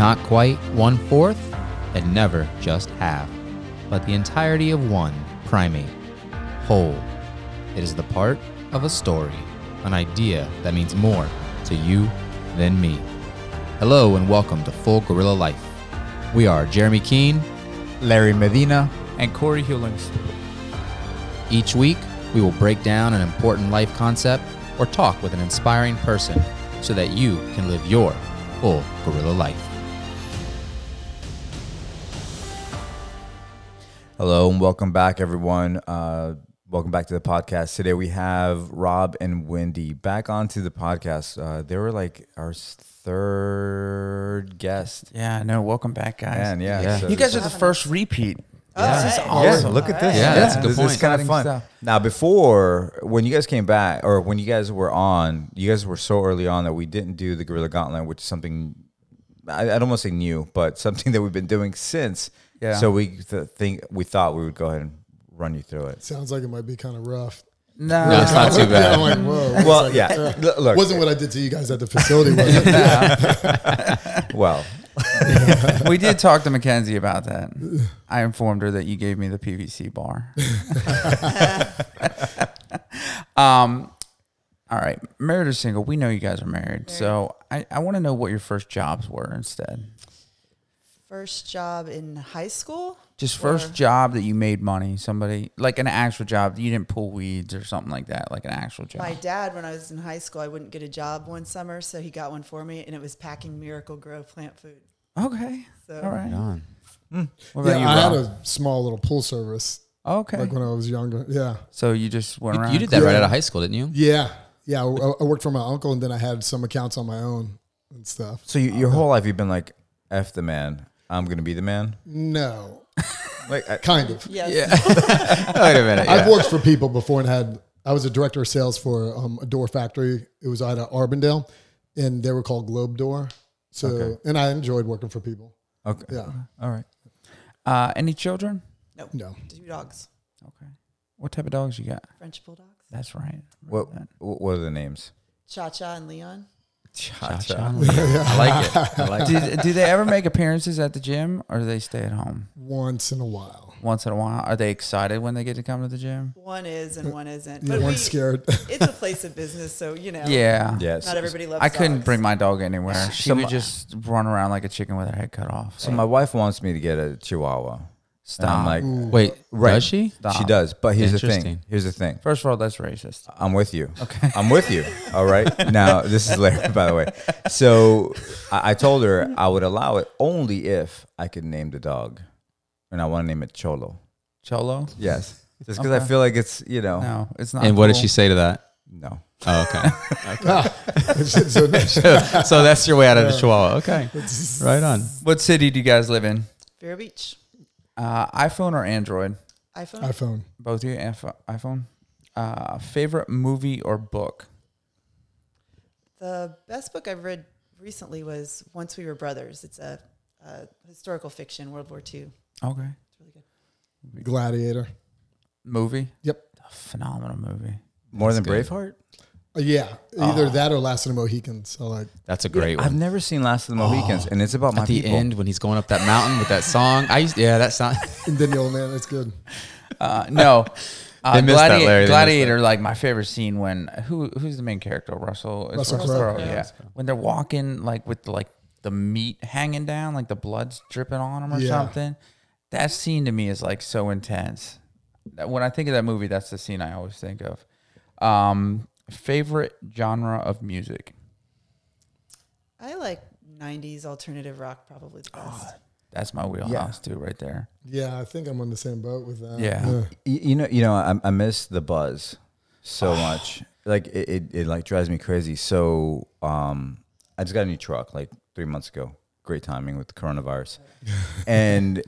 not quite 1/4 and never just half, but the entirety of one primate, whole. It is the part of a story, an idea that means more to you than me. Hello and welcome to Full Gorilla Life. We are Jeremy Keene, Larry Medina, and Corey Hewlings. Each week, we will break down an important life concept or talk with an inspiring person so that you can live your full gorilla life. Hello and welcome back, everyone. Welcome back to the podcast. Today we have Rob and Wendy back onto the podcast. They were like our third guest. Yeah, no, welcome back, guys. Man, yeah. You guys are the first repeat. Yeah. This is Yeah, awesome. look at this. Yeah, that's a good this point. is kind of fun. Exciting stuff. Now, before, when you guys came back, or when you guys were on, you guys were so early on that we didn't do the Gorilla Gauntlet, which is something, I don't want to say new, but something that we've been doing since. Yeah. So we thought we would go ahead and run you through it. Sounds like it might be kind of rough. No, No, it's not too bad. I'm like, whoa. Well, yeah. Look, Wasn't what I did to you guys at the facility, was it? well, we did talk to Mackenzie about that. I informed her that you gave me the PVC bar. All right, married or single? We know you guys are married, so I want to know what your first jobs were instead. First job in high school? Just first job that you made money. Somebody like an actual job. You didn't pull weeds or something like that. Like an actual job. My dad, when I was in high school, I wouldn't get a job one summer, so he got one for me, and it was packing Miracle Grow plant food. Okay. So All right. Right on. What about Yeah, you, I had Rob? a small little pool service Okay. like when I was younger. Yeah. So you just went around. You did that right Yeah. out of high school, didn't you? Yeah. Yeah. I worked for my uncle, and then I had some accounts on my own and stuff. so your whole life you've been like, F the man, I'm going to be the man? No. Like, Kind of. yes. Wait a minute. I've worked for people before and I was a director of sales for a door factory. It was out of Arbondale, and they were called Globe Door. So, and I enjoyed working for people. okay. Yeah. All right. Any children? No. 2 dogs. Okay. What type of dogs you got? French bulldogs. That's right. What are the names? Cha-Cha and Leon. Cha-cha. I like it. I like it. Do they ever make appearances at the gym, or do they stay at home Once in a while. once in a while? Are they excited when they get to come to the gym? One is and one isn't. Yeah, But one's scared. it's a place of business, so, Yeah. Yes. not everybody loves I couldn't dogs. bring my dog anywhere. She Some- would just run around like a chicken with her head cut off. So my wife wants me to get a Chihuahua. Stop. And I'm like, Wait, Right. does she? Stop. she does. But here's the thing. Interesting. Here's the thing. First of all, that's racist. I'm with you. Okay. I'm with you. All right. Now, this is Larry, by the way. So I told her I would allow it only if I could name the dog. And I want to name it Cholo. Cholo? Yes. Just because I feel like it's, No, it's not. And what did cool. she say to that? no. Oh, okay. So, So that's your way out of the Chihuahua. Okay. Right on. What city do you guys live in? Vero Beach. iPhone or Android? iPhone. iPhone. Both of you? iPhone? Favorite movie or book? The best book I've read recently was Once We Were Brothers. It's a historical fiction, World War II. Okay. It's really good. Gladiator. Movie? Yep. Phenomenal movie. More than good. Braveheart? Yeah. Either that or Last of the Mohicans. So like, That's a great I've one. never seen Last of the Mohicans, and it's about my At the people. end when he's going up that mountain with that song. That song. and then the old man, it's good. No. They missed that, Larry. They missed Gladiator, like my favorite scene when who's the main character? Russell. It's Russell Crowe. Yeah. When they're walking like with like the meat hanging down, like the blood's dripping on them or Yeah. something. That scene to me is like so intense. When I think of that movie, that's the scene I always think of. Favorite genre of music? I like 90s alternative rock, probably the best. That's my wheelhouse too, right there. Yeah, I think I'm on the same boat with that. Yeah. I miss the buzz so much. Like it like drives me crazy. So I just got a new truck like 3 months ago. Great timing with the coronavirus, and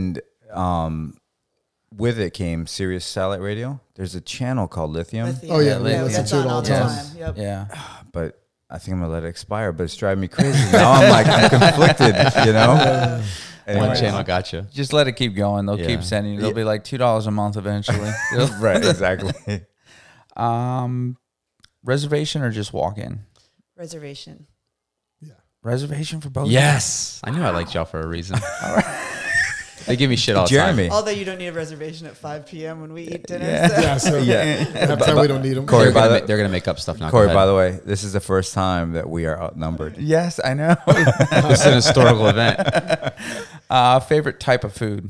with it came Sirius Satellite Radio. There's a channel called Lithium, Oh, yeah, Lithium. listen that's to it on all all the the time. time. Yep. Yeah. but I think I'm gonna let it expire. But it's driving me crazy. Now I'm conflicted. Anyway. One channel gotcha. Just let it keep going. They'll Yeah. keep sending you. They'll be like $2 a month eventually. Right, exactly. Reservation or just walk in? Reservation. Yeah. Reservation for both. Yes, I knew I liked y'all for a reason. They give me shit all the Jeremy. Although you don't need a reservation at 5 p.m. when we eat dinner. Yeah. So. Yeah, so half the time we don't need them. time. Corey, They're gonna make up stuff now. Corey, Go by ahead. the way, this is the first time that we are outnumbered. Yes, I know. This is an historical event. Favorite type of food?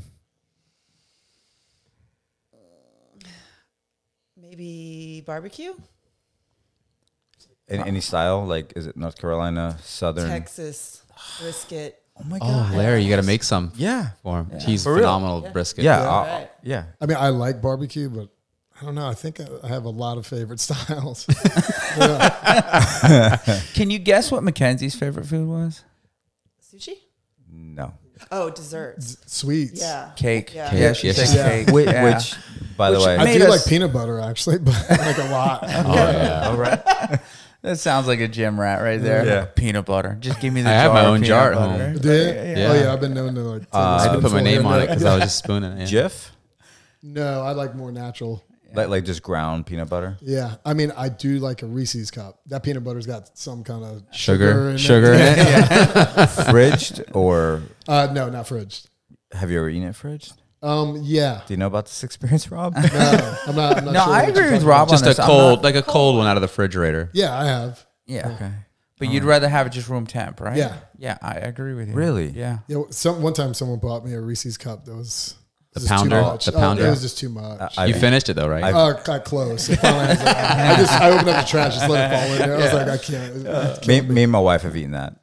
Maybe barbecue? Any style? Like, is it North Carolina, Southern? Texas brisket. Oh my Oh, Larry, you got to make some Yeah. for him. He's For real? phenomenal brisket. Yeah. Yeah. Right. Yeah. I mean, I like barbecue, but I don't know. I think I have a lot of favorite styles. Can you guess what Mackenzie's favorite food was? Sushi? No. Oh, desserts. Sweets. Yeah. Cake. Yeah. Yeah, she Yes, said she cake. Which, Yeah. which by the Which way, I made do us- like peanut butter actually, but like a lot. Oh, yeah. all right. That sounds like a gym rat right there. Yeah. Peanut butter. Just give me the I jar have my of own peanut jar at butter. home. Did? Yeah. Oh yeah, I've been known to like. take a I had to put my spoonful name here on it and because there. I was just spooning it. Yeah. Jif? No, I like more natural. Like just ground peanut butter? Yeah, I mean, I do like a Reese's cup. That peanut butter's got some kind of Sugar in it. in it. Fridged or No, not fridged. have you ever eaten it fridged? Yeah. Do you know about this experience, Rob? No, I'm not. No, sure I what agree you're with talking Rob about. on Just a this. I'm cold, not- like a cold one out of the refrigerator. Yeah, I have. Yeah. Okay. But you'd rather have it just room temp, right? Yeah. Yeah, I agree with you. Really? Yeah. Yeah, one time someone bought me a Reese's cup that was The just too pounder? much. The pounder? It was just too much. You finished it though, right? Got close. It finally, I opened up the trash, just let it fall in there. I was like, I can't. Me and my wife have eaten that.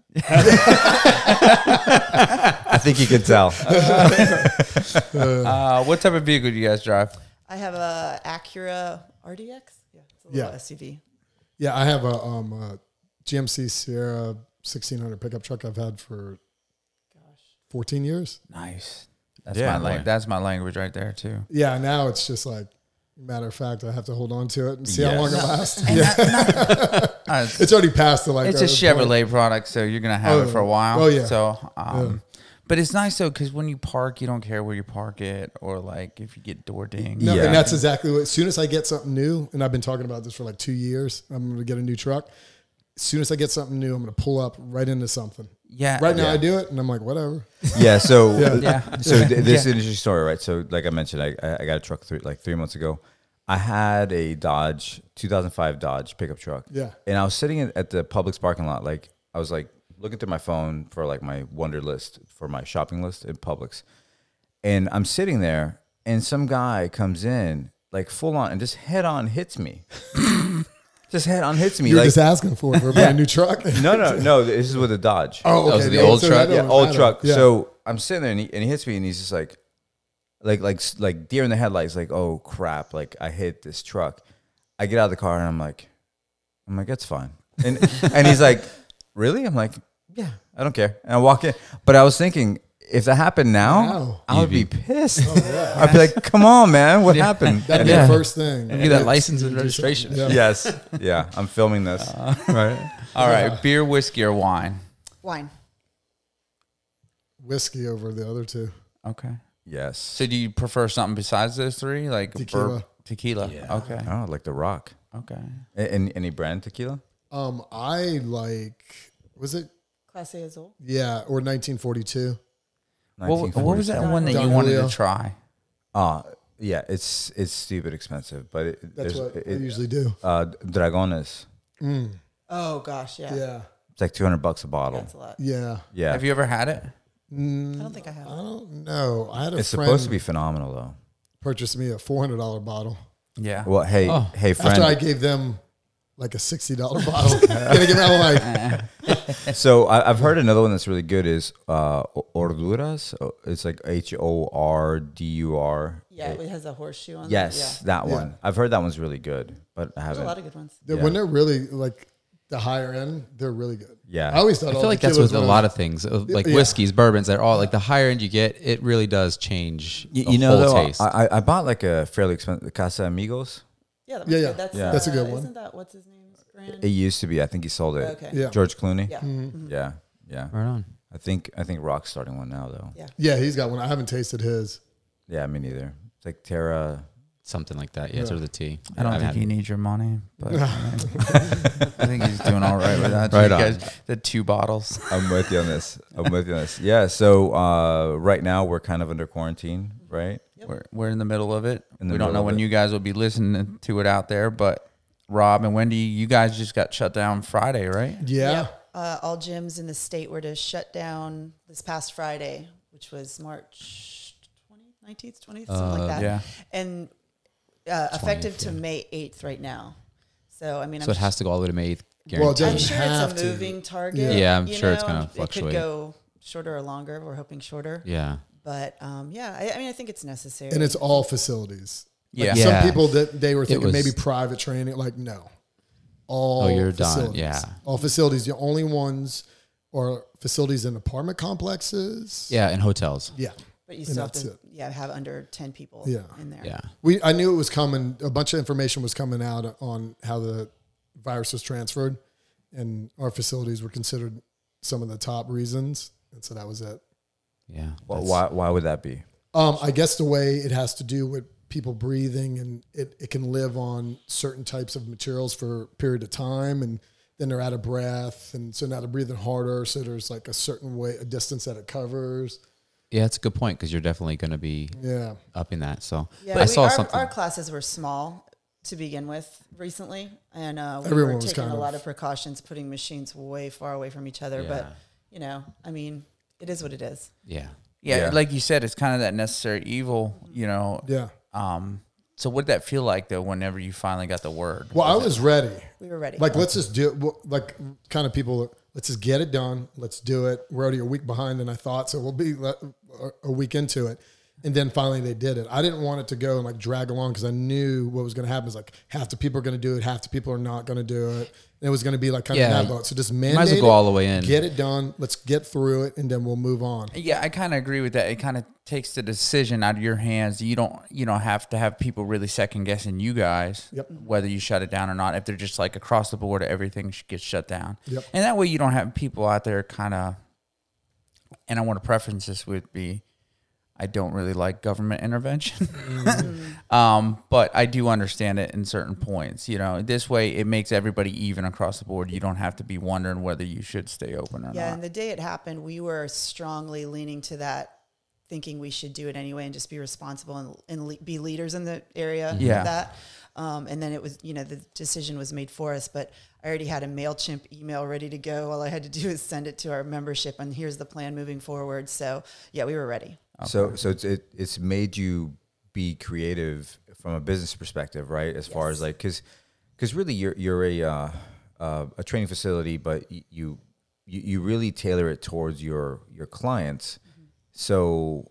I think you can tell. What type of vehicle do you guys drive? I have a Acura RDX. Yeah, it's a little Yeah. SUV. Yeah, I have a GMC Sierra 1600 pickup truck I've had for 14 years. Nice. That's Yeah, my boy. language. That's my language right there too. Yeah, now it's just like, matter of fact, I have to hold on to it and see how Yes. long it lasts. And Yeah. It's, It's already past the like. it's a point. Chevrolet product, so you're gonna have it for a while. Oh, yeah. So, but it's nice though because when you park, you don't care where you park it or like if you get door dinged. No, Yeah. and that's exactly what. As soon as I get something new, and I've been talking about this for like 2 years, I'm going to get a new truck. As soon as I get something new, I'm going to pull up right into something. Yeah. Right now, Yeah. I do it, and I'm like, whatever. Yeah. So, Yeah. so this is Yeah. an interesting story, right? So, like I mentioned, I got a truck 3 months ago. I had a Dodge 2005 Dodge pickup truck. Yeah. And I was sitting at the Publix parking lot, like I was like looking through my phone for like my wonder list for my shopping list in Publix, and I'm sitting there, and some guy comes in like full on and just head on hits me. Just head on hits me. You're like just asking for it for a brand new truck. no. This is with a Dodge. Oh, That was okay. the old truck? that Yeah, don't old matter. truck. Yeah. So I'm sitting there and he hits me and he's just like deer in the headlights. Like, oh crap! Like I hit this truck. I get out of the car and I'm like, that's fine. And and he's like, really? I'm like, yeah, I don't care. And I walk in, but I was thinking if that happened now, Wow. I would be pissed. yeah. I'd be like, come on, man, what happened? That'd be Yeah. the first thing. Give you that license and registration. Yeah. Yes, yeah, I'm filming this. Right. All right. Beer, whiskey, or wine? Wine. Whiskey over the other two. Okay. Yes. So do you prefer something besides those three, like Tequila. Tequila. Okay. Oh, like the Rock. Okay. Any brand tequila? I like. Was it? Clase Azul. Yeah, or 1942. What was that 1947. one that you Don wanted Julio. to try? Yeah, it's stupid expensive, but That's what I usually do. Dragones. Oh gosh, yeah. Yeah, It's like $200 a bottle. That's a lot. yeah. Yeah, Have you ever had it? I don't think I have. I don't know. I had a it's friend supposed to be phenomenal though. purchase me a $400 bottle Yeah. Well, hey, Oh. hey, after I friend. gave them like a $60 bottle. Gonna give me like So I've heard another one that's really good is Horduras. It's like HORDUR. Yeah, it has a horseshoe on Yes, it. that Yeah. one. I've heard that one's really good, but I Yeah. There's a haven't. lot of good ones. Yeah. when they're really like the higher end, they're really good. Yeah. I always thought. I all feel like that's tequilas with a were- lot of things, like Yeah. whiskeys, bourbons. They're all like the higher end you get, it really does change the You know, whole though, taste. I bought like a fairly expensive Casa Amigos. Yeah, that Yeah, one's yeah. good. That's, Yeah. That's a good one. Isn't that what's his name's brand? It used to be. I think he sold it. Okay. Yeah, George Clooney. Yeah. Yeah. Yeah. right on. I think Rock's starting one now though. Yeah. yeah. He's got one. I haven't tasted his. Yeah, me neither. It's like Terra something like that. Yeah, it's Yeah. with a T. I don't I've think had- he needs your money, but I think he's doing all right with that. Right You on. guys, the 2 bottles. I'm with you on this. Yeah. So right now we're kind of under quarantine, right? We're in the middle of it. In the We don't middle know of when it. you guys will be listening to it out there, but Rob and Wendy, you guys just got shut down Friday, right? Yeah. Yep. All gyms in the state were to shut down this past Friday, which was March 19th, 20th, something like that. Yeah. And effective 20th, to May 8th right now. So, I mean, So it has to go all the way to May 8th. Well, it Guaranteed. I'm doesn't sure have it's a to. moving target. Yeah, I'm you sure it's know, gonna It fluctuate. could go shorter or longer. We're hoping shorter. Yeah. But yeah, I mean, I think it's necessary. And it's all facilities. Yeah. Like Yeah. Some people that they were thinking was- maybe private training. Like, no. All Oh, you're done. facilities. Yeah. All facilities. The only ones are facilities in apartment complexes. Yeah, and hotels. Yeah. but you and still have that's to it. have under 10 people Yeah. in there. Yeah. I knew it was coming. A bunch of information was coming out on how the virus was transferred, and our facilities were considered some of the top reasons. And so that was it. Yeah. Well, That's- why would that be? I guess the way it has to do with people breathing, and it can live on certain types of materials for a period of time, and then they're out of breath, and so now they're breathing harder. So there's like a certain way, a distance that it covers. Yeah, that's a good point because you're definitely going to be Yeah, upping that. So Yeah, I saw our, something. our classes were small to begin with recently, and we Everyone were was taking kind a of- lot of precautions, putting machines way far away from each other. Yeah. But you know, I mean, it is what it is. Yeah. Yeah, Yeah. like you said, it's kind of that necessary evil, you know. yeah. So what did that feel like though? Whenever you finally got the word? Well, I was ready. We were ready. Like, let's just do it. Well, like, kind of people, let's just get it done. Let's do it. We're already a week behind than I thought, so we'll be a week into it. And then finally they did it. I didn't want it to go and like drag along because I knew what was going to happen. Is like half the people are going to do it, half the people are not going to do it. And it was going to be like kind Yeah, of that boat. So just mandate might as well go it, all the way in. get it done. Let's get through it, and then we'll move on. Yeah, I kind of agree with that. It kind of takes the decision out of your hands. You don't have to have people really second guessing you guys Yep. whether you shut it down or not. If they're just like across the board, everything gets shut down. Yep. And that way you don't have people out there kind of. And I want to preference this would be, I don't really like government intervention, but I do understand it in certain points. You know, this way it makes everybody even across the board. You don't have to be wondering whether you should stay open or yeah, not. and the day it happened, we were strongly leaning to that, thinking we should do it anyway and just be responsible and be leaders in the area Yeah. of that. And then it was, the decision was made for us, but I already had a MailChimp email ready to go. All I had to do is send it to our membership, and here's the plan moving forward. So yeah, we were ready. So it's made you be creative from a business perspective, right? As far as like, because really you're a training facility, but you really tailor it towards your clients. Mm-hmm. So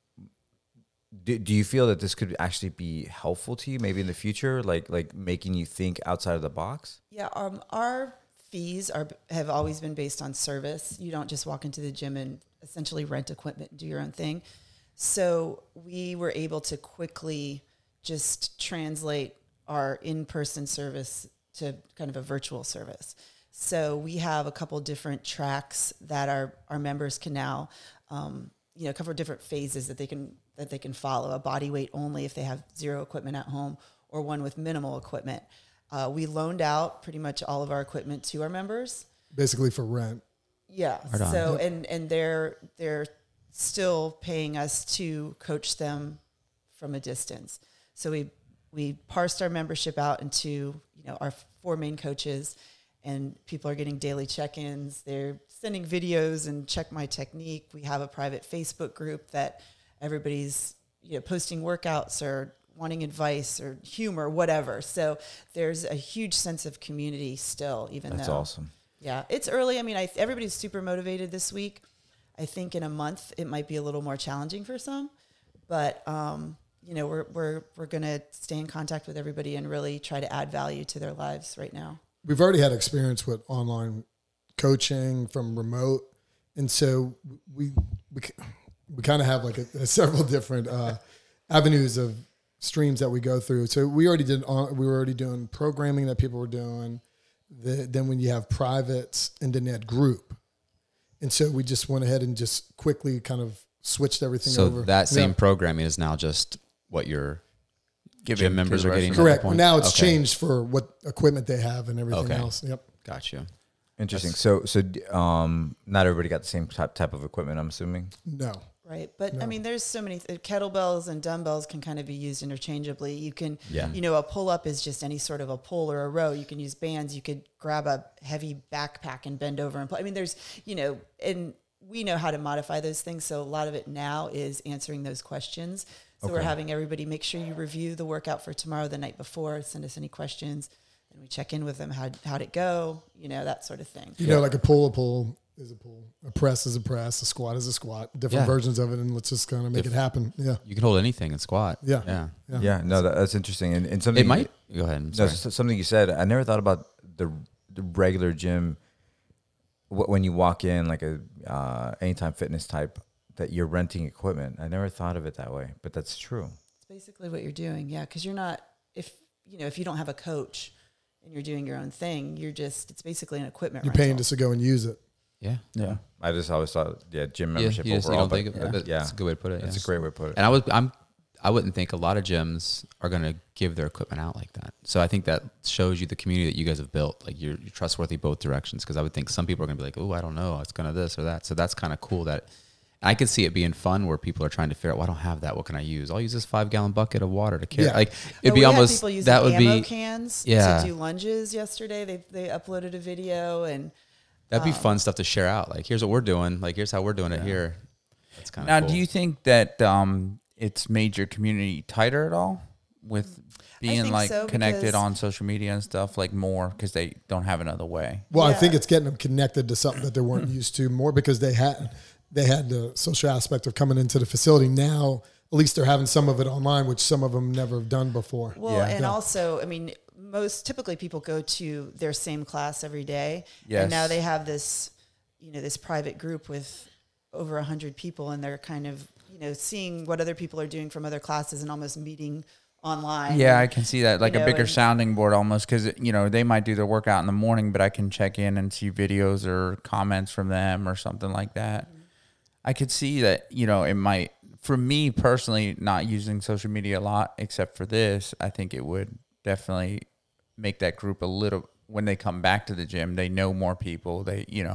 do you feel that this could actually be helpful to you maybe in the future, like making you think outside of the box? Yeah, our fees have always been based on service. You don't just walk into the gym and essentially rent equipment and do your own thing. So we were able to quickly just translate our in-person service to kind of a virtual service. So we have a couple different tracks that our members can now, a couple of different phases that they can follow. A body weight only if they have zero equipment at home, or one with minimal equipment. We loaned out pretty much all of our equipment to our members. Basically for rent. Yeah. Right on. So and they're still paying us to coach them from a distance. So we parsed our membership out into our 4 main coaches, and people are getting daily check-ins. They're sending videos and check my technique. We have a private Facebook group that everybody's posting workouts or wanting advice or humor, whatever. So there's a huge sense of community still, even though. That's awesome. Yeah, it's early. I mean, everybody's super motivated this week. I think in a month it might be a little more challenging for some, but we're going to stay in contact with everybody and really try to add value to their lives right now. We've already had experience with online coaching from remote, and so we kind of have like several different avenues of streams that we go through. So we were already doing programming that people were doing. Then when you have privates, and then that group, and so we just went ahead and just quickly kind of switched everything So over. that same Yeah. programming is now just what you're Give gym it members to are the getting rest at of that Correct. point? Now it's Okay. changed for what equipment they have and everything Okay. else. Yep. Got you. Interesting. Not everybody got the same type of equipment, I'm assuming. No. Right. But I No. mean, there's so many kettlebells and dumbbells can kind of be used interchangeably. You can, Yeah. you know, a pull up is just any sort of a pull or a row. You can use bands. You could grab a heavy backpack and bend over and pull. I mean, there's, you know, and we know how to modify those things. So a lot of it now is answering those questions. So we're Okay. having everybody make sure you review the workout for tomorrow the night before, send us any questions, and we check in with them. How'd it go? You know, that sort of thing. You know, like a pull is a pull, a press is a press, a squat is a squat, different Yeah. versions of it, and let's just kind of make it happen. Yeah. You can hold anything and squat. Yeah. Yeah. Yeah, no, that's interesting. And something It might. Go ahead. I'm No, sorry. something you said. I never thought about the regular gym when you walk in, like a Anytime Fitness type, that you're renting equipment. I never thought of it that way, but that's true. It's basically what you're doing. Yeah. Cause you're not, if you don't have a coach and you're doing your own thing, it's basically an equipment You're rental. paying just to go and use it. Yeah. Yeah. I just always thought, gym Yeah, membership you overall. don't think but, of it. yeah, That's a good way to put it. that's yeah. a great way to put it. And I wouldn't think a lot of gyms are going to give their equipment out like that. So I think that shows you the community that you guys have built. Like you're trustworthy both directions. Because I would think some people are going to be like, oh, I don't know, it's going to this or that. So that's kind of cool. That I could see it being fun where people are trying to figure out, well, I don't have that. What can I use? I'll use this 5-gallon bucket of water to carry. Yeah. Like No, it'd we be had almost people using that would ammo be cans yeah. to do lunges yesterday. They uploaded a video and that'd be fun stuff to share out. Like here's what we're doing. Like here's how we're doing it here. That's kind of Now, cool. do you think that it's made your community tighter at all with being think like so, connected because- on social media and stuff, like more because they don't have another way? Well, I Yeah. think it's getting them connected to something that they weren't used to more because they had the social aspect of coming into the facility. Now, at least they're having some of it online, which some of them never have done before. well, Yeah. and Yeah. also, I mean, typically people go to their same class every day, Yes. and now they have this, this private group with over 100 people, and they're kind of, seeing what other people are doing from other classes and almost meeting online. Yeah, And, I can see that, like you a know, bigger and- sounding board almost, because they might do their workout in the morning, but I can check in and see videos or comments from them or something like that. I could see that it might, for me personally, not using social media a lot except for this, I think it would definitely make that group a little, when they come back to the gym, they know more people,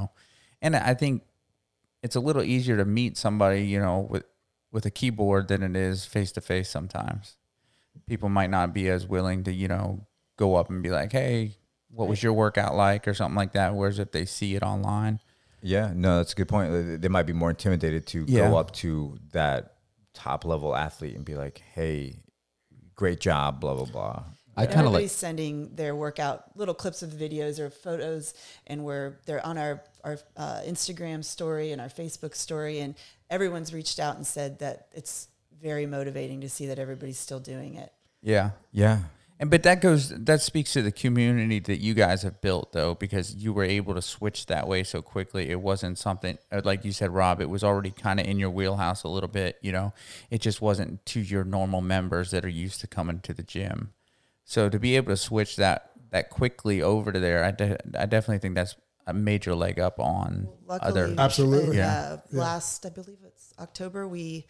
and I think it's a little easier to meet somebody, with a keyboard than it is face to face sometimes. People might not be as willing to, go up and be like, hey, what was your workout like or something like that. Whereas if they see it online. Yeah, no, that's a good point. They might be more intimidated to Yeah. go up to that top level athlete and be like, hey, great job, blah, blah, blah. I kind of everybody's like sending their workout little clips of videos or photos, and they're on our Instagram story and our Facebook story, and everyone's reached out and said that it's very motivating to see that everybody's still doing it. Yeah. Yeah. But that speaks to the community that you guys have built, though, because you were able to switch that way so quickly. It wasn't something, like you said, Rob, it was already kind of in your wheelhouse a little bit, It just wasn't to your normal members that are used to coming to the gym. So to be able to switch that quickly over to there, I definitely think that's a major leg up on Luckily, other. Absolutely. Last, I believe it's October, we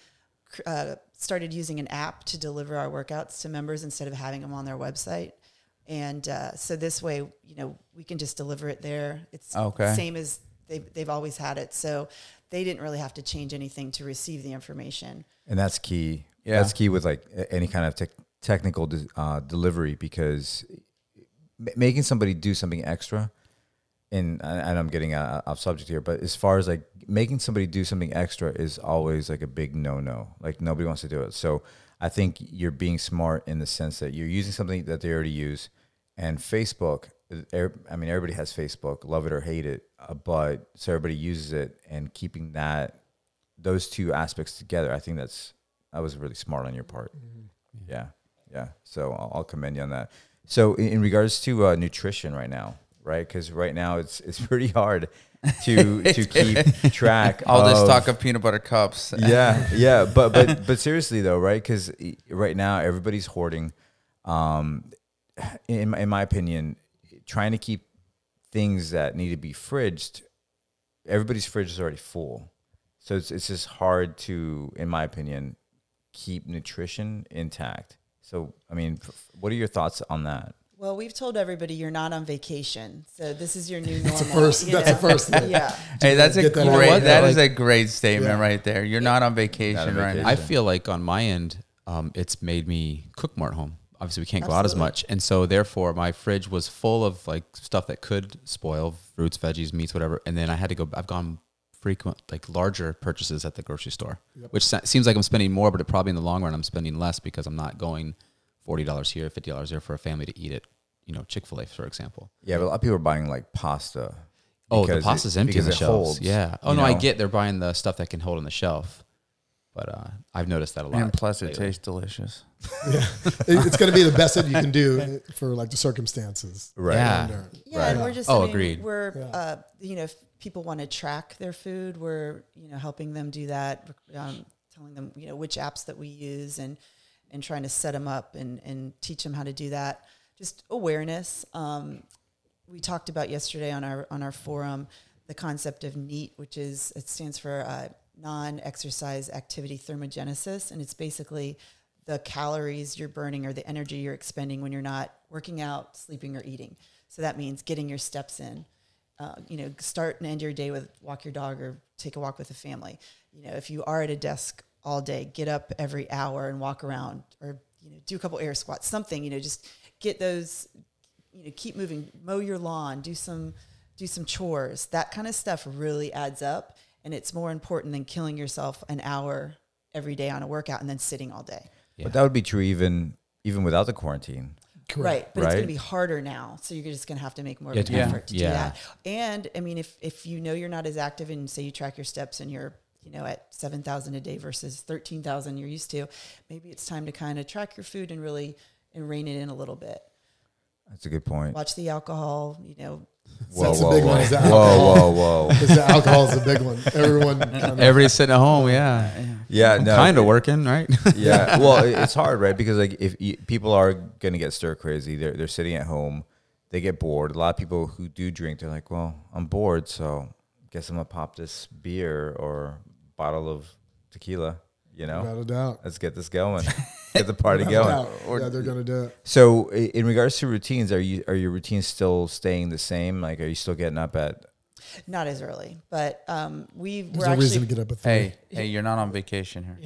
started using an app to deliver our workouts to members instead of having them on their website. And so this way, we can just deliver it there. It's Okay. the same as they've always had it. So they didn't really have to change anything to receive the information. And that's key. Yeah. That's key with like any kind of technical delivery, because making somebody do something extra, and I'm getting off subject here, but as far as like making somebody do something extra is always like a big no. Like nobody wants to do it. So I think you're being smart in the sense that you're using something that they already use. And Facebook, I mean, everybody has Facebook, love it or hate it, but so everybody uses it, and keeping those two aspects together, I think that was really smart on your part. Yeah. So I'll commend you on that. So in regards to nutrition right now, right? Because right now it's pretty hard to keep track. All this of, talk of peanut butter cups. yeah. But seriously though, right? Because right now everybody's hoarding. In my opinion, trying to keep things that need to be fridged, everybody's fridge is already full, so it's just hard to, in my opinion, keep nutrition intact. So, I mean, what are your thoughts on that? Well, we've told everybody you're not on vacation, so this is your new normal. That's the first thing. Yeah. Hey, that's a Get that out. great. What? That is Like- a great statement Yeah. right there. You're not on vacation Not on right now. I feel like on my end, it's made me cook more at home. Obviously, we can't go out as Absolutely. much, and so therefore, my fridge was full of like stuff that could spoil, fruits, veggies, meats, whatever. And then I had to go. I've gone frequent, like larger purchases at the grocery store, which seems like I'm spending more, but it probably in the long run I'm spending less because I'm not going $40 here, $50 there for a family to eat it. You know, Chick-fil-A, for example. Yeah, but a lot of people are buying like pasta. Oh, the because pasta's it- empty on because the it shelves. holds, Yeah. Oh you no, I know? get they're buying the stuff that can hold on the shelf, but I've noticed that a lot. And plus, it lately. tastes delicious. Yeah, it's going to be the best that you can do for like the circumstances. Right. Yeah. Yeah, Right. and we're just. Oh, I mean, agreed. We're, Yeah. you know, if people want to track their food, we're, you know, helping them do that, telling them, you know, which apps that we use and trying to set them up and teach them how to do that. Just awareness. We talked about yesterday on our forum the concept of NEAT, which is it stands for non-exercise activity thermogenesis, and it's basically the calories you're burning or the energy you're expending when you're not working out, sleeping, or eating. So that means getting your steps in. You know, start and end your day with walk your dog or take a walk with a family. You know, if you are at a desk all day, get up every hour and walk around, or you know, do a couple air squats, something. You know, just get those. You know, keep moving, mow your lawn, do some chores. That kind of stuff really adds up, and it's more important than killing yourself an hour every day on a workout and then sitting all day. Yeah. But that would be true even without the quarantine. Correct. Right, but it's going Right. to be harder now, so you're just going to have to make more Yeah, of an yeah. effort to do Yeah. that. And I mean, if you know you're not as active, and say you track your steps and you're, you know, at 7,000 a day versus 13,000 you're used to, maybe it's time to kind of track your food and really rein it in a little bit. That's a good point. Watch the alcohol, you know. That's the big one, is the whoa, alcohol. whoa, whoa. Because the alcohol is the big one. Everyone kind of, Everybody's sitting at home. Yeah. Yeah, no, Kind of working, right? Yeah, well, it's hard, right? Because like if people are gonna get stir crazy, they're sitting at home, they get bored. A lot of people who do drink, they're like, well, I'm bored, so guess I'm gonna pop this beer or bottle of tequila. You know, without a doubt. let's get this going, get the party Without a going. doubt. Yeah, they're going to do it. So, in regards to routines, are your routines still staying the same? Like, are you still getting up at? Not as early, but There's we're no reason actually to get up at 3. Hey, you're not on vacation here.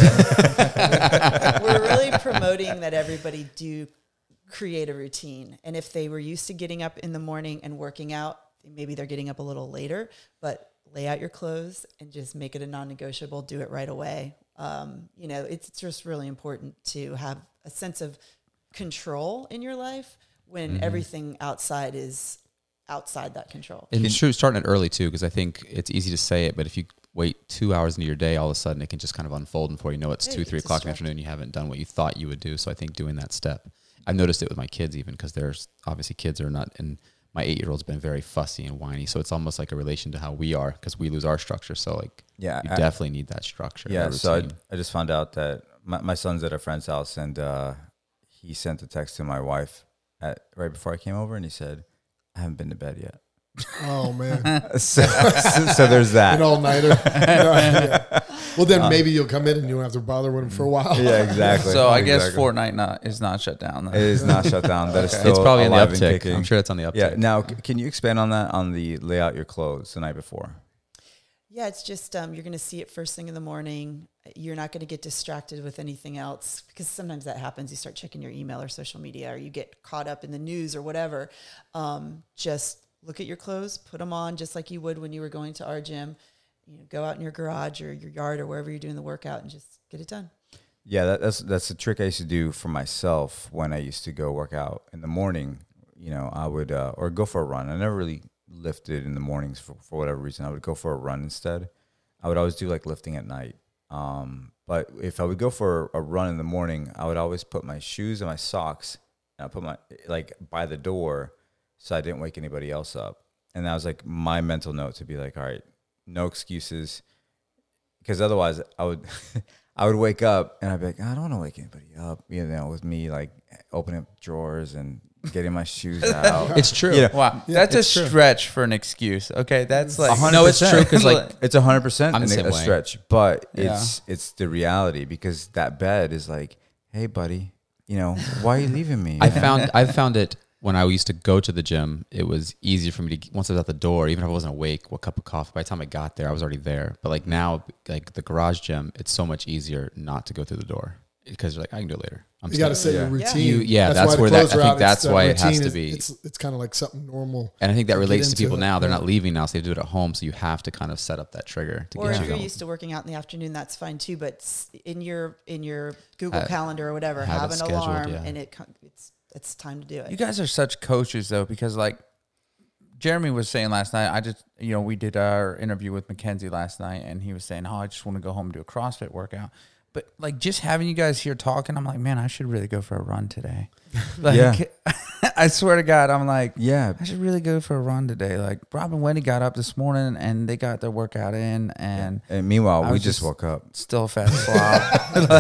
yeah. We're really promoting that everybody do create a routine, and if they were used to getting up in the morning and working out, maybe they're getting up a little later. But lay out your clothes and just make it a non-negotiable. Do it right away. You know, it's just really important to have a sense of control in your life when everything outside is outside that control. And it's true, starting it early too, because I think it's easy to say it, but if you wait 2 hours into your day, all of a sudden it can just kind of unfold, and before you know it's Yeah, 2, you 3 get o'clock in the distracted. afternoon, you haven't done what you thought you would do. So I think doing that step, I've noticed it with my kids even, because there's obviously kids are not, and my 8-year-old's been very fussy and whiny, so it's almost like a relation to how we are, because we lose our structure. So like, Yeah, you I- definitely need that structure. Yeah, that so routine. I just found out that my son's at a friend's house, and he sent a text to my wife right before I came over, and he said, "I haven't been to bed yet." Oh, man. so there's that. An all-nighter. Yeah. Well, then maybe you'll come in and you don't have to bother with him for a while. Yeah, exactly. So I guess Exactly. Fortnite is not shut down. Then. It is not shut down. That is still it's probably in the alive and uptick. kicking. I'm sure it's on the uptick. Yeah. Now, can you expand on that, on the lay out your clothes the night before? Yeah, it's just you're going to see it first thing in the morning. You're not going to get distracted with anything else, because sometimes that happens. You start checking your email or social media, or you get caught up in the news or whatever. Just look at your clothes, put them on just like you would when you were going to our gym. You know, go out in your garage or your yard or wherever you're doing the workout and just get it done. Yeah, that's a trick I used to do for myself when I used to go work out in the morning. You know, I would or go for a run. I never really lifted in the mornings for whatever reason. I would go for a run instead. I would always do like lifting at night. But if I would go for a run in the morning, I would always put my shoes and my socks, and I put my like by the door, so I didn't wake anybody else up. And that was like my mental note to be like, all right, no excuses, because otherwise I would I would wake up and I'd be like, I don't want to wake anybody up, you know, with me like opening up drawers and getting my shoes out. It's true. You know, Wow, that's a it's true. stretch for an excuse. Okay, that's like 100%. No, it's true, because like, It's 100% I'm the same a way. stretch, but Yeah. it's the reality, because that bed is like, hey, buddy, why are you leaving me? I found it when I used to go to the gym. It was easier for me to, once I was at the door, even if I wasn't awake, what cup of coffee. By the time I got there, I was already there. But like now, like the garage gym, it's so much easier not to go through the door because you're like, I can do it later. You got to set your routine. That's why where the that. I clothes are think out. that's It's why that it has routine to be. It's kind of like something normal. And I think that to relates get to people into it. now. They're Yeah. not leaving now, so they do it at home. So you have to kind of set up that trigger to Or get if you you're going. used to working out in the afternoon, that's fine too. But in your Google Calendar or whatever, have have it an scheduled, alarm, yeah. and it's time to do it. You guys are such coaches though, because like Jeremy was saying last night, we did our interview with Mackenzie last night, and he was saying, "Oh, I just want to go home and do a CrossFit workout." But like just having you guys here talking, I'm like, man, I should really go for a run today. Like, Yeah. I swear to God, I'm like, Yeah. I should really go for a run today. Like Rob and Wendy got up this morning and they got their workout in, and And meanwhile, I we was just just- woke up. still a fat slob.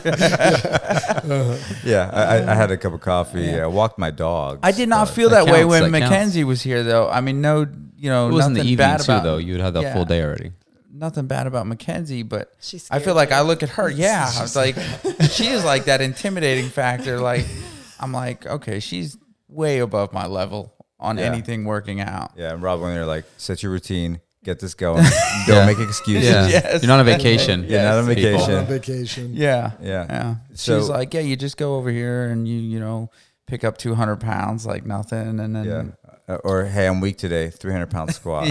Yeah, I had a cup of coffee. I walked my dog. I did not but- feel That that way counts, when that counts. Mackenzie was here, though. I mean, no, It was in the nothing evening bad too, about though. You would have the Yeah. full day already. Nothing bad about Mackenzie, but She I feel scared like you. I look at her. Yeah, I was like, she is like that intimidating factor. Like, I'm like, okay, she's way above my level on Yeah. anything working out. Yeah, and Rob, when they're like, set your routine, get this going. Don't make excuses. Yeah, Yes. you're not on vacation. You're not on people. vacation. On vacation. Yeah, Yeah. yeah. So- She's like, yeah, you just go over here and you pick up 200 pounds like nothing, and then Yeah. Or, hey, I'm weak today, 300-pound squat.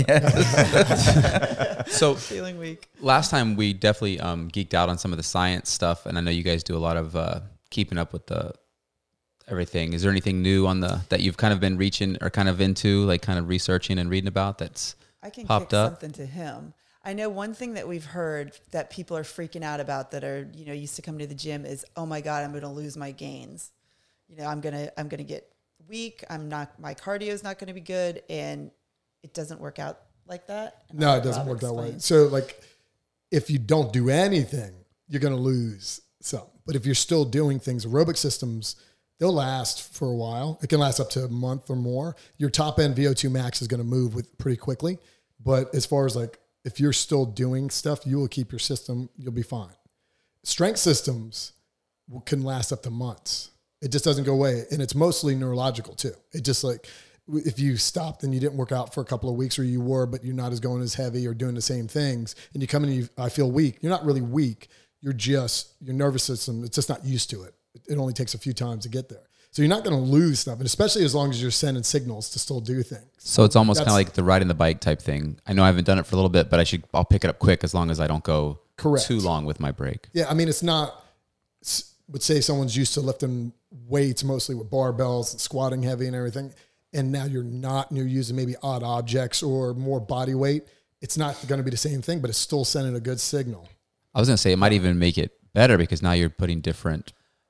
So Feeling weak. last time we definitely geeked out on some of the science stuff, and I know you guys do a lot of keeping up with the everything. Is there anything new on that you've kind of been reaching or kind of into, like kind of researching and reading about that's I can popped kick up? something to him. I know one thing that we've heard that people are freaking out about that are, used to come to the gym is, oh my God, I'm going to lose my gains. I'm going to get weak. My cardio is not going to be good. And it doesn't work out like that. And No, I'll it doesn't let work Rob that way. explain. So, like, if you don't do anything, you're going to lose some. But if you're still doing things, aerobic systems, they'll last for a while. It can last up to a month or more. Your top end VO2 max is going to move with pretty quickly. But as far as like, if you're still doing stuff, you will keep your system, you'll be fine. Strength systems can last up to months. It just doesn't go away. And it's mostly neurological too. It just like, if you stopped and you didn't work out for a couple of weeks, or you were, but you're not as going as heavy or doing the same things, and you come in and I feel weak. You're not really weak. You're just, your nervous system, it's just not used to it. It only takes a few times to get there. So you're not going to lose stuff. And especially as long as you're sending signals to still do things. So it's almost kind of That's- like the riding the bike type thing. I know I haven't done it for a little bit, but I'll pick it up quick as long as I don't go Correct. too long with my break. Yeah. I mean, it's not, would say someone's used to lifting weights mostly with barbells and squatting heavy and everything. And now you're not, and you're using maybe odd objects or more body weight. It's not going to be the same thing, but it's still sending a good signal. I was going to say it might even make it better because now you're putting different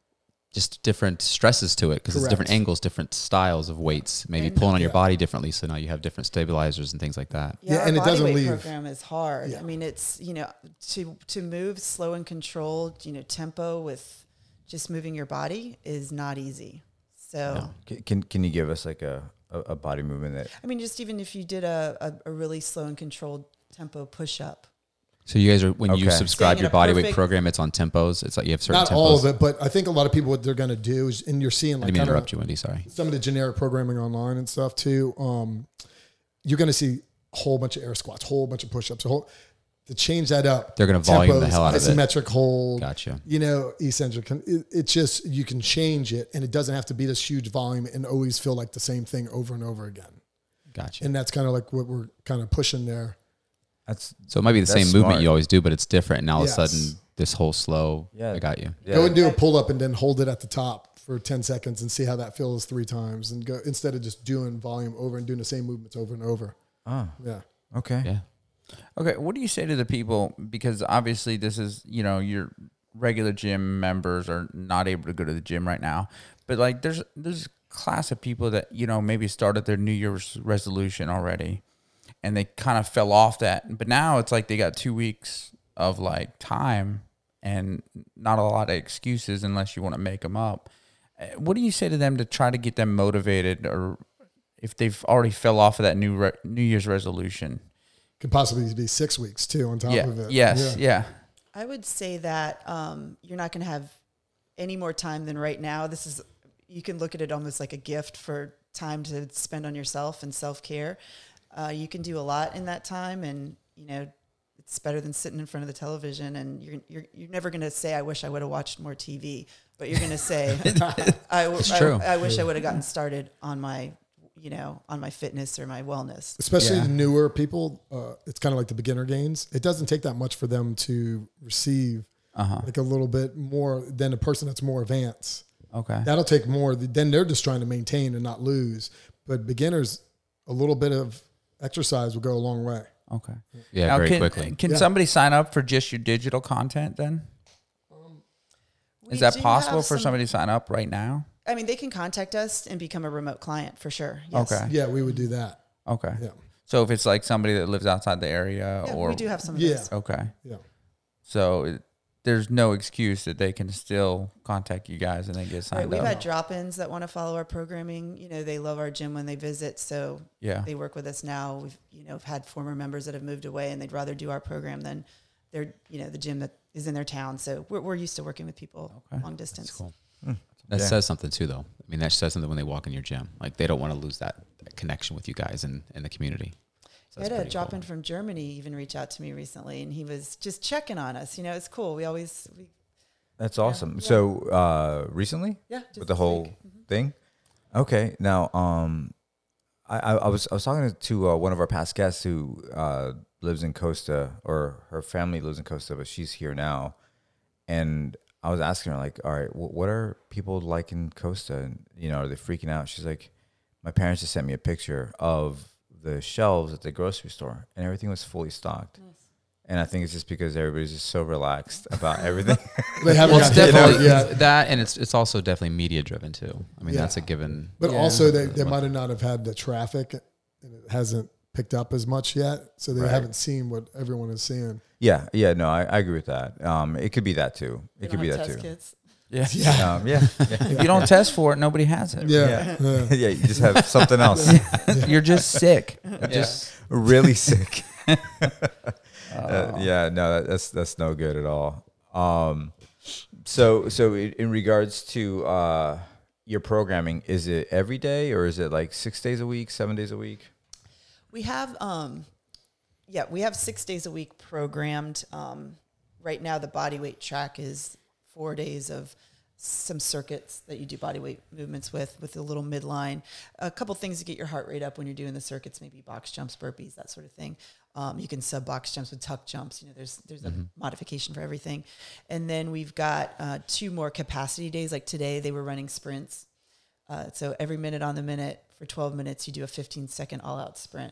stresses to it because it's different Correct. angles, different styles of weights, maybe And- pulling on your Yeah. body differently. So now you have different stabilizers and things like that. Yeah, our and it body doesn't weight leave. program is hard. Yeah. I mean, it's, to move slow and controlled, tempo with just moving your body is not easy. So, Can you give us like a body movement that? I mean, just even if you did a really slow and controlled tempo push up. So you guys are, when you Okay. subscribe Staying in your a body weight perfect- program, it's on tempos. It's like you have certain Not tempos. all of it, but I think a lot of people, what they're going to do is, and you're seeing I like didn't mean to kinda interrupt you, Wendy. Sorry. some of the generic programming online and stuff too. You're going to see a whole bunch of air squats, whole bunch of push-ups, to change that up. They're gonna volume the tempos, hell out of it. isometric hold. Gotcha. Eccentric. It's just, you can change it, and it doesn't have to be this huge volume and always feel like the same thing over and over again. Gotcha. And that's kind of like what we're kind of pushing there. That's So it might be the That's same movement smart. you always do, but it's different. And all Yes. of a sudden, this whole slow, Yeah. I got you. yeah. Go and do a pull-up and then hold it at the top for 10 seconds and see how that feels 3 times, and go instead of just doing volume over and doing the same movements over and over. Oh, Yeah. okay. Yeah. Okay, what do you say to the people? Because obviously, this is, your regular gym members are not able to go to the gym right now. But like, there's a class of people that maybe started their New Year's resolution already, and they kind of fell off that. But now it's like they got 2 weeks of like time and not a lot of excuses unless you want to make them up. What do you say to them to try to get them motivated, or if they've already fell off of that New Year's resolution? Could possibly be 6 weeks too on top Yeah. of it. Yes. Yeah. I would say that you're not going to have any more time than right now. You can look at it almost like a gift for time to spend on yourself and self-care. You can do a lot in that time, and it's better than sitting in front of the television. And you're never going to say, "I wish I would have watched more TV," but you're going to say, I wish I would have gotten started on my on my fitness or my wellness." Especially newer people, it's kind of like the beginner gains. It doesn't take that much for them to receive like a little bit more than a person that's more advanced. Okay. That'll take more. Then they're just trying to maintain and not lose. But beginners, a little bit of exercise will go a long way. Okay. Yeah, now, very quickly. Can somebody sign up for just your digital content then? Is that possible for somebody to sign up right now? I mean, they can contact us and become a remote client for sure. Yes. Okay. Yeah, we would do that. Okay. Yeah. So if it's like somebody that lives outside the area, Yeah, or we do have some of Yeah. those. okay, Yeah. so there's no excuse that they can still contact you guys and then get signed Right, we've up. had drop-ins that want to follow our programming. They love our gym when they visit, so Yeah. they work with us now. We've had former members that have moved away and they'd rather do our program than the gym that is in their town. So we're used to working with people long distance. That's cool. That says something too, though. I mean, that says something when they walk in your gym. Like, they don't want to lose that connection with you guys and the community. So I that's had a pretty drop cool. in from Germany even reach out to me recently, and he was just checking on us. It's cool. We That's awesome. yeah. So recently, just with the this whole week. thing. Okay, now I was talking to one of our past guests who lives in Costa, or her family lives in Costa, but she's here now, and I was asking her, like, all right, what are people like in Costa? And are they freaking out? She's like, my parents just sent me a picture of the shelves at the grocery store, and everything was fully stocked. Nice. And I think it's just because everybody's just so relaxed about everything. They haven't Well, it's got hit definitely hard yet. that, and it's also definitely media driven too. I mean, Yeah. that's a given. But Yeah. also they might have not have had the traffic, and it hasn't picked up as much yet. So they haven't seen what everyone is seeing. Yeah, no, I agree with that. It could be that too. It could be that too. Kits. Yeah. Yeah. If you don't test for it, nobody has it. Yeah. Yeah, you just have something else. You're just sick. Just Really sick. Yeah, no, that's no good at all. So in regards to your programming, is it every day, or is it like 6 days a week, 7 days a week? We have, we have 6 days a week programmed. Right now, the body weight track is 4 days of some circuits that you do body weight movements with a little midline. A couple things to get your heart rate up when you're doing the circuits, maybe box jumps, burpees, that sort of thing. You can sub box jumps with tuck jumps. There's a modification for everything. And then we've got 2 more capacity days. Like today, they were running sprints. So every minute on the minute for 12 minutes, you do a 15-second all-out sprint.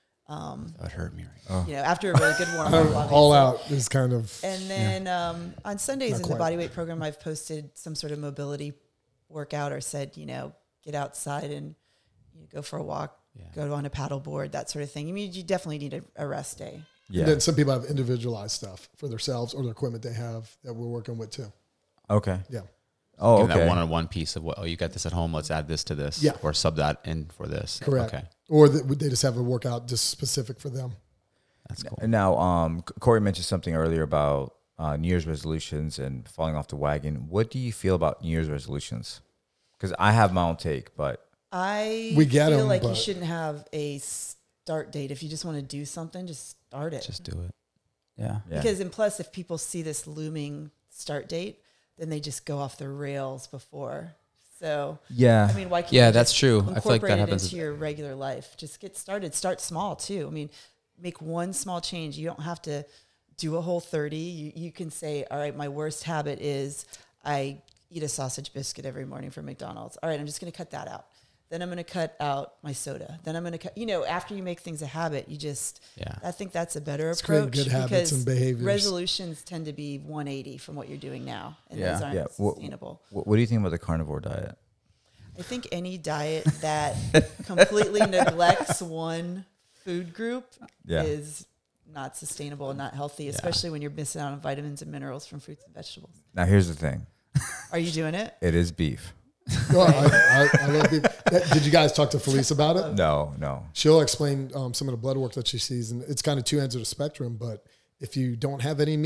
That hurt me. Right? After a really good warm-up. All out is kind of. And then on Sundays Not in the quite. bodyweight program, I've posted some sort of mobility workout, or said, get outside and go for a walk, go on a paddle board, that sort of thing. I mean, you definitely need a rest day. Yeah. And then some people have individualized stuff for themselves or the equipment they have that we're working with too. Okay. Yeah. Oh, Give okay. that one-on-one piece of you got this at home. Let's add this to this, Yeah. or sub that in for this. Correct. Okay, Or they just have a workout just specific for them. that's cool. And now, Corey mentioned something earlier about New Year's resolutions and falling off the wagon. What do you feel about New Year's resolutions? Because I have my own take, but We get feel 'em, like you but- shouldn't have a start date. If you just want to do something, just start it. Just do it. yeah. Because, and plus, if people see this looming start date, then they just go off the rails before. So, yeah, I mean, why can't Yeah, you that's just true. I feel like that incorporate it happens- into your regular life? Just get started. Start small too. I mean, make one small change. You don't have to do a whole 30. You can say, all right, my worst habit is I eat a sausage biscuit every morning from McDonald's. All right, I'm just going to cut that out. Then I'm going to cut out my soda. Then I'm going to cut, after you make things a habit, I think that's a better creating approach. good habits because and behaviors. Resolutions tend to be 180 from what you're doing now. And Yeah. those aren't yeah. sustainable. What do you think about the carnivore diet? I think any diet that completely neglects one food group Yeah. is not sustainable and not healthy, especially when you're missing out on vitamins and minerals from fruits and vegetables. Now, here's the thing. Are you doing it? It is beef. Well, I love beef. Did you guys talk to Felice about it? No. She'll explain some of the blood work that she sees, and it's kind of two ends of the spectrum. But if you don't have any meat,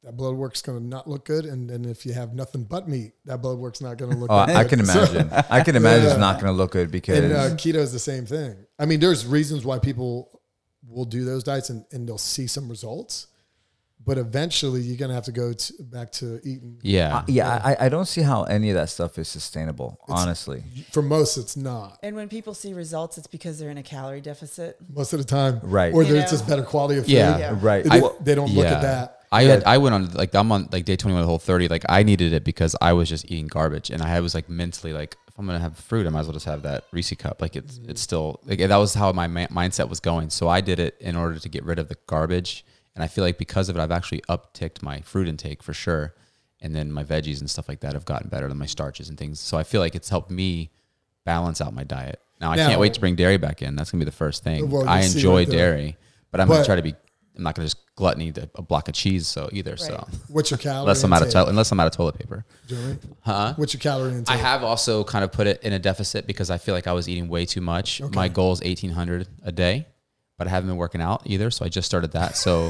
that blood work's going to not look good. And then if you have nothing but meat, that blood work's not going to look Oh, good. I can imagine. I can imagine it's not going to look good because And keto is the same thing. I mean, there's reasons why people will do those diets and they'll see some results. But eventually, you're going to have to go back to eating. Yeah. I don't see how any of that stuff is sustainable, honestly. For most, it's not. And when people see results, it's because they're in a calorie deficit. Most of the time. Right. Or You there's know? just better quality of food. Yeah. Yeah. Right. They don't look Yeah. at that. I went on like I'm on like day 21 of the Whole30. Like I needed it because I was just eating garbage, and I was like mentally like, if I'm gonna have fruit, I might as well just have that Reese cup. Like it's still like that was how my mindset was going. So I did it in order to get rid of the garbage, and I feel like because of it, I've actually upticked my fruit intake for sure, and then my veggies and stuff like that have gotten better than my starches and things. So I feel like it's helped me balance out my diet. Now I can't wait to bring dairy back in. That's gonna be the first thing. Well, I you'll see enjoy right there. dairy, but I'm gonna But- try to be. I'm not gonna just gluttony a block of cheese either. So What's your calorie unless I'm out intake? of toilet paper. Joey? Huh? What's your calorie intake? I have also kind of put it in a deficit because I feel like I was eating way too much. Okay. My goal is 1,800 a day, but I haven't been working out either. So I just started that. So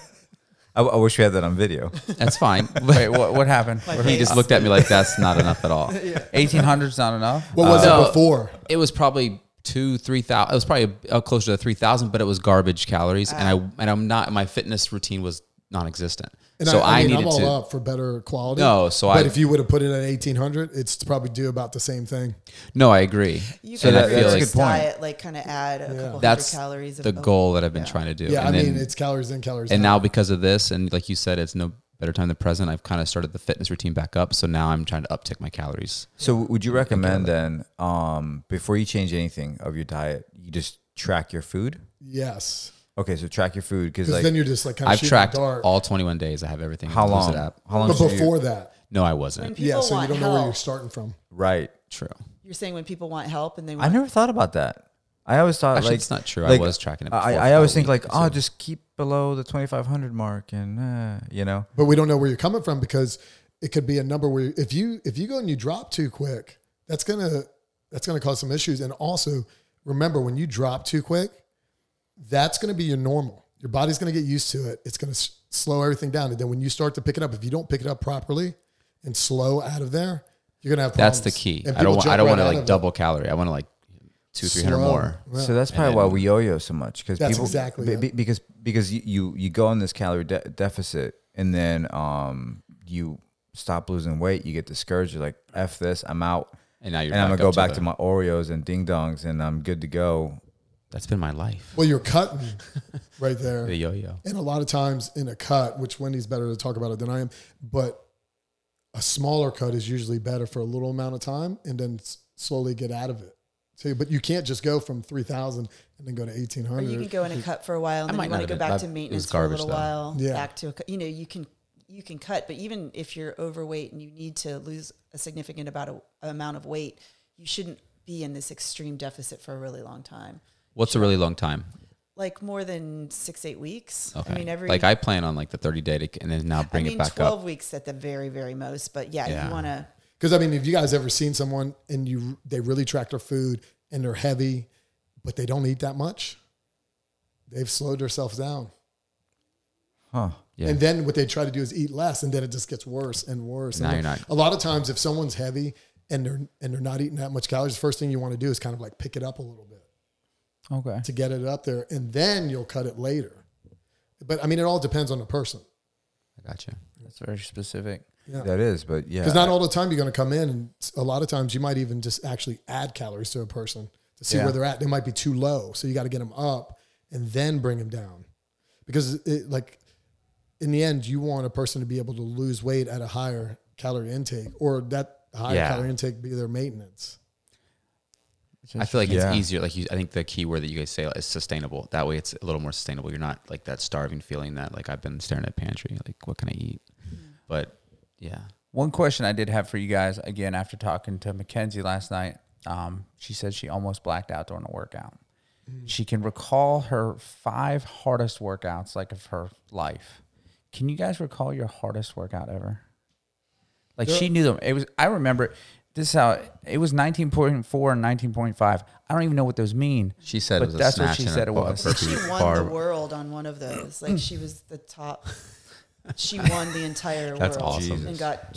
I wish we had that on video. that's fine. Wait, what happened? My What He face. just looked at me like that's not enough at all. 1,800's not enough. What was No. it before? It was probably 3,000. It was probably closer to 3,000, but it was garbage calories. And I'm not. My fitness routine was non-existent. And So I I'm needed all to. up for better quality. No, so but I- if you would have put it at 1,800, it's probably do about the same thing. No, I agree. You So can I that- feel that's a like good point. diet, like kind of add a couple hundred that's calories. the goal that I've been trying to do. Yeah, And I mean, then- it's calories in, calories And out. now because of this, and like you said, it's no better time than present. I've kind of started the fitness routine back up. So now I'm trying to uptick my calories. So would you recommend then, before you change anything of your diet, you just track your food? Yes. Okay, so track your food because Because like then you're just like kind of I've shooting tracked dark. all 21 days. I have everything. how in the long? Lucid app. How long? But should you- before that, No, I When wasn't. people yeah, so you want don't know where you're help, starting from. right. True. you're saying when people want help and they I want never thought about that. I always thought Actually, like it's not true. like, I was tracking it. Before I for always about a think week like, or oh, two. just keep below the 2,500 mark, and you know. But we don't know where you're coming from because it could be a number where if you go and you drop too quick, that's gonna cause some issues. And also remember, when you drop too quick, that's gonna be your normal. Your body's gonna get used to it. It's gonna slow everything down. And then when you start to pick it up, if you don't pick it up properly and slow out of there, you're gonna have problems. That's the key. And I don't people want jump to right out like of it. double calorie. I want to like 200-300 Slow. more. Yeah. So that's probably why we yo-yo so much because That's people exactly it. because you go on this calorie deficit and then you stop losing weight, you get discouraged. You're like, F this, I'm out, And now you're and I'm gonna go up back the- to my Oreos and ding dongs, and I'm good to go. That's been my life. Well, you're cutting right there. The yo-yo. And a lot of times in a cut, which Wendy's better to talk about it than I am, but a smaller cut is usually better for a little amount of time and then slowly get out of it. So, but you can't just go from 3,000 and then go to or 1,800. you can go in a cut for a while and I then might you want not to go have back been- to that maintenance was for a garbage, little though. while. Yeah. Back to you can cut, but even if you're overweight and you need to lose a significant amount of weight, you shouldn't be in this extreme deficit for a really long time. What's a really long time? Like more than 6-8 weeks. Okay. I mean, like I plan on like the 30-day and then now bring it back 12 up. weeks at the very, very most. But yeah, Yeah. you want to. Because I mean, if you guys ever seen someone and they really track their food and they're heavy, but they don't eat that much, they've slowed themselves down. Huh. Yeah. And then what they try to do is eat less, and then it just gets worse and worse. Now And you're not- A lot of times, if someone's heavy and they're not eating that much calories, the first thing you want to do is kind of like pick it up a little bit Okay. to get it up there, and then you'll cut it later. But I mean, it all depends on the person. I got you. That's very specific. Yeah. That is, but yeah, Because not all the time you're going to come in, and a lot of times you might even just actually add calories to a person to see Yeah. where they're at. They might be too low, so you got to get them up and then bring them down. Because in the end, you want a person to be able to lose weight at a higher calorie intake, or that higher Yeah. calorie intake be their maintenance. I feel like Yeah. it's easier. Like I think the key word that you guys say is sustainable. That way, it's a little more sustainable. You're not like that starving feeling that like I've been staring at pantry. Like what can I eat? But yeah, One question I did have for you guys, again, after talking to Mackenzie last night, she said she almost blacked out during a workout. She can recall her 5 hardest workouts, like of her life. Can you guys recall your hardest workout ever? Like she knew them. I remember this is how it was 19.4 and 19.5. I don't even know what those mean. she said But it was that's a what snatch she and said a it was. burpee She won bar. the world on one of those. Like she was the top. she won the entire That's world awesome. and got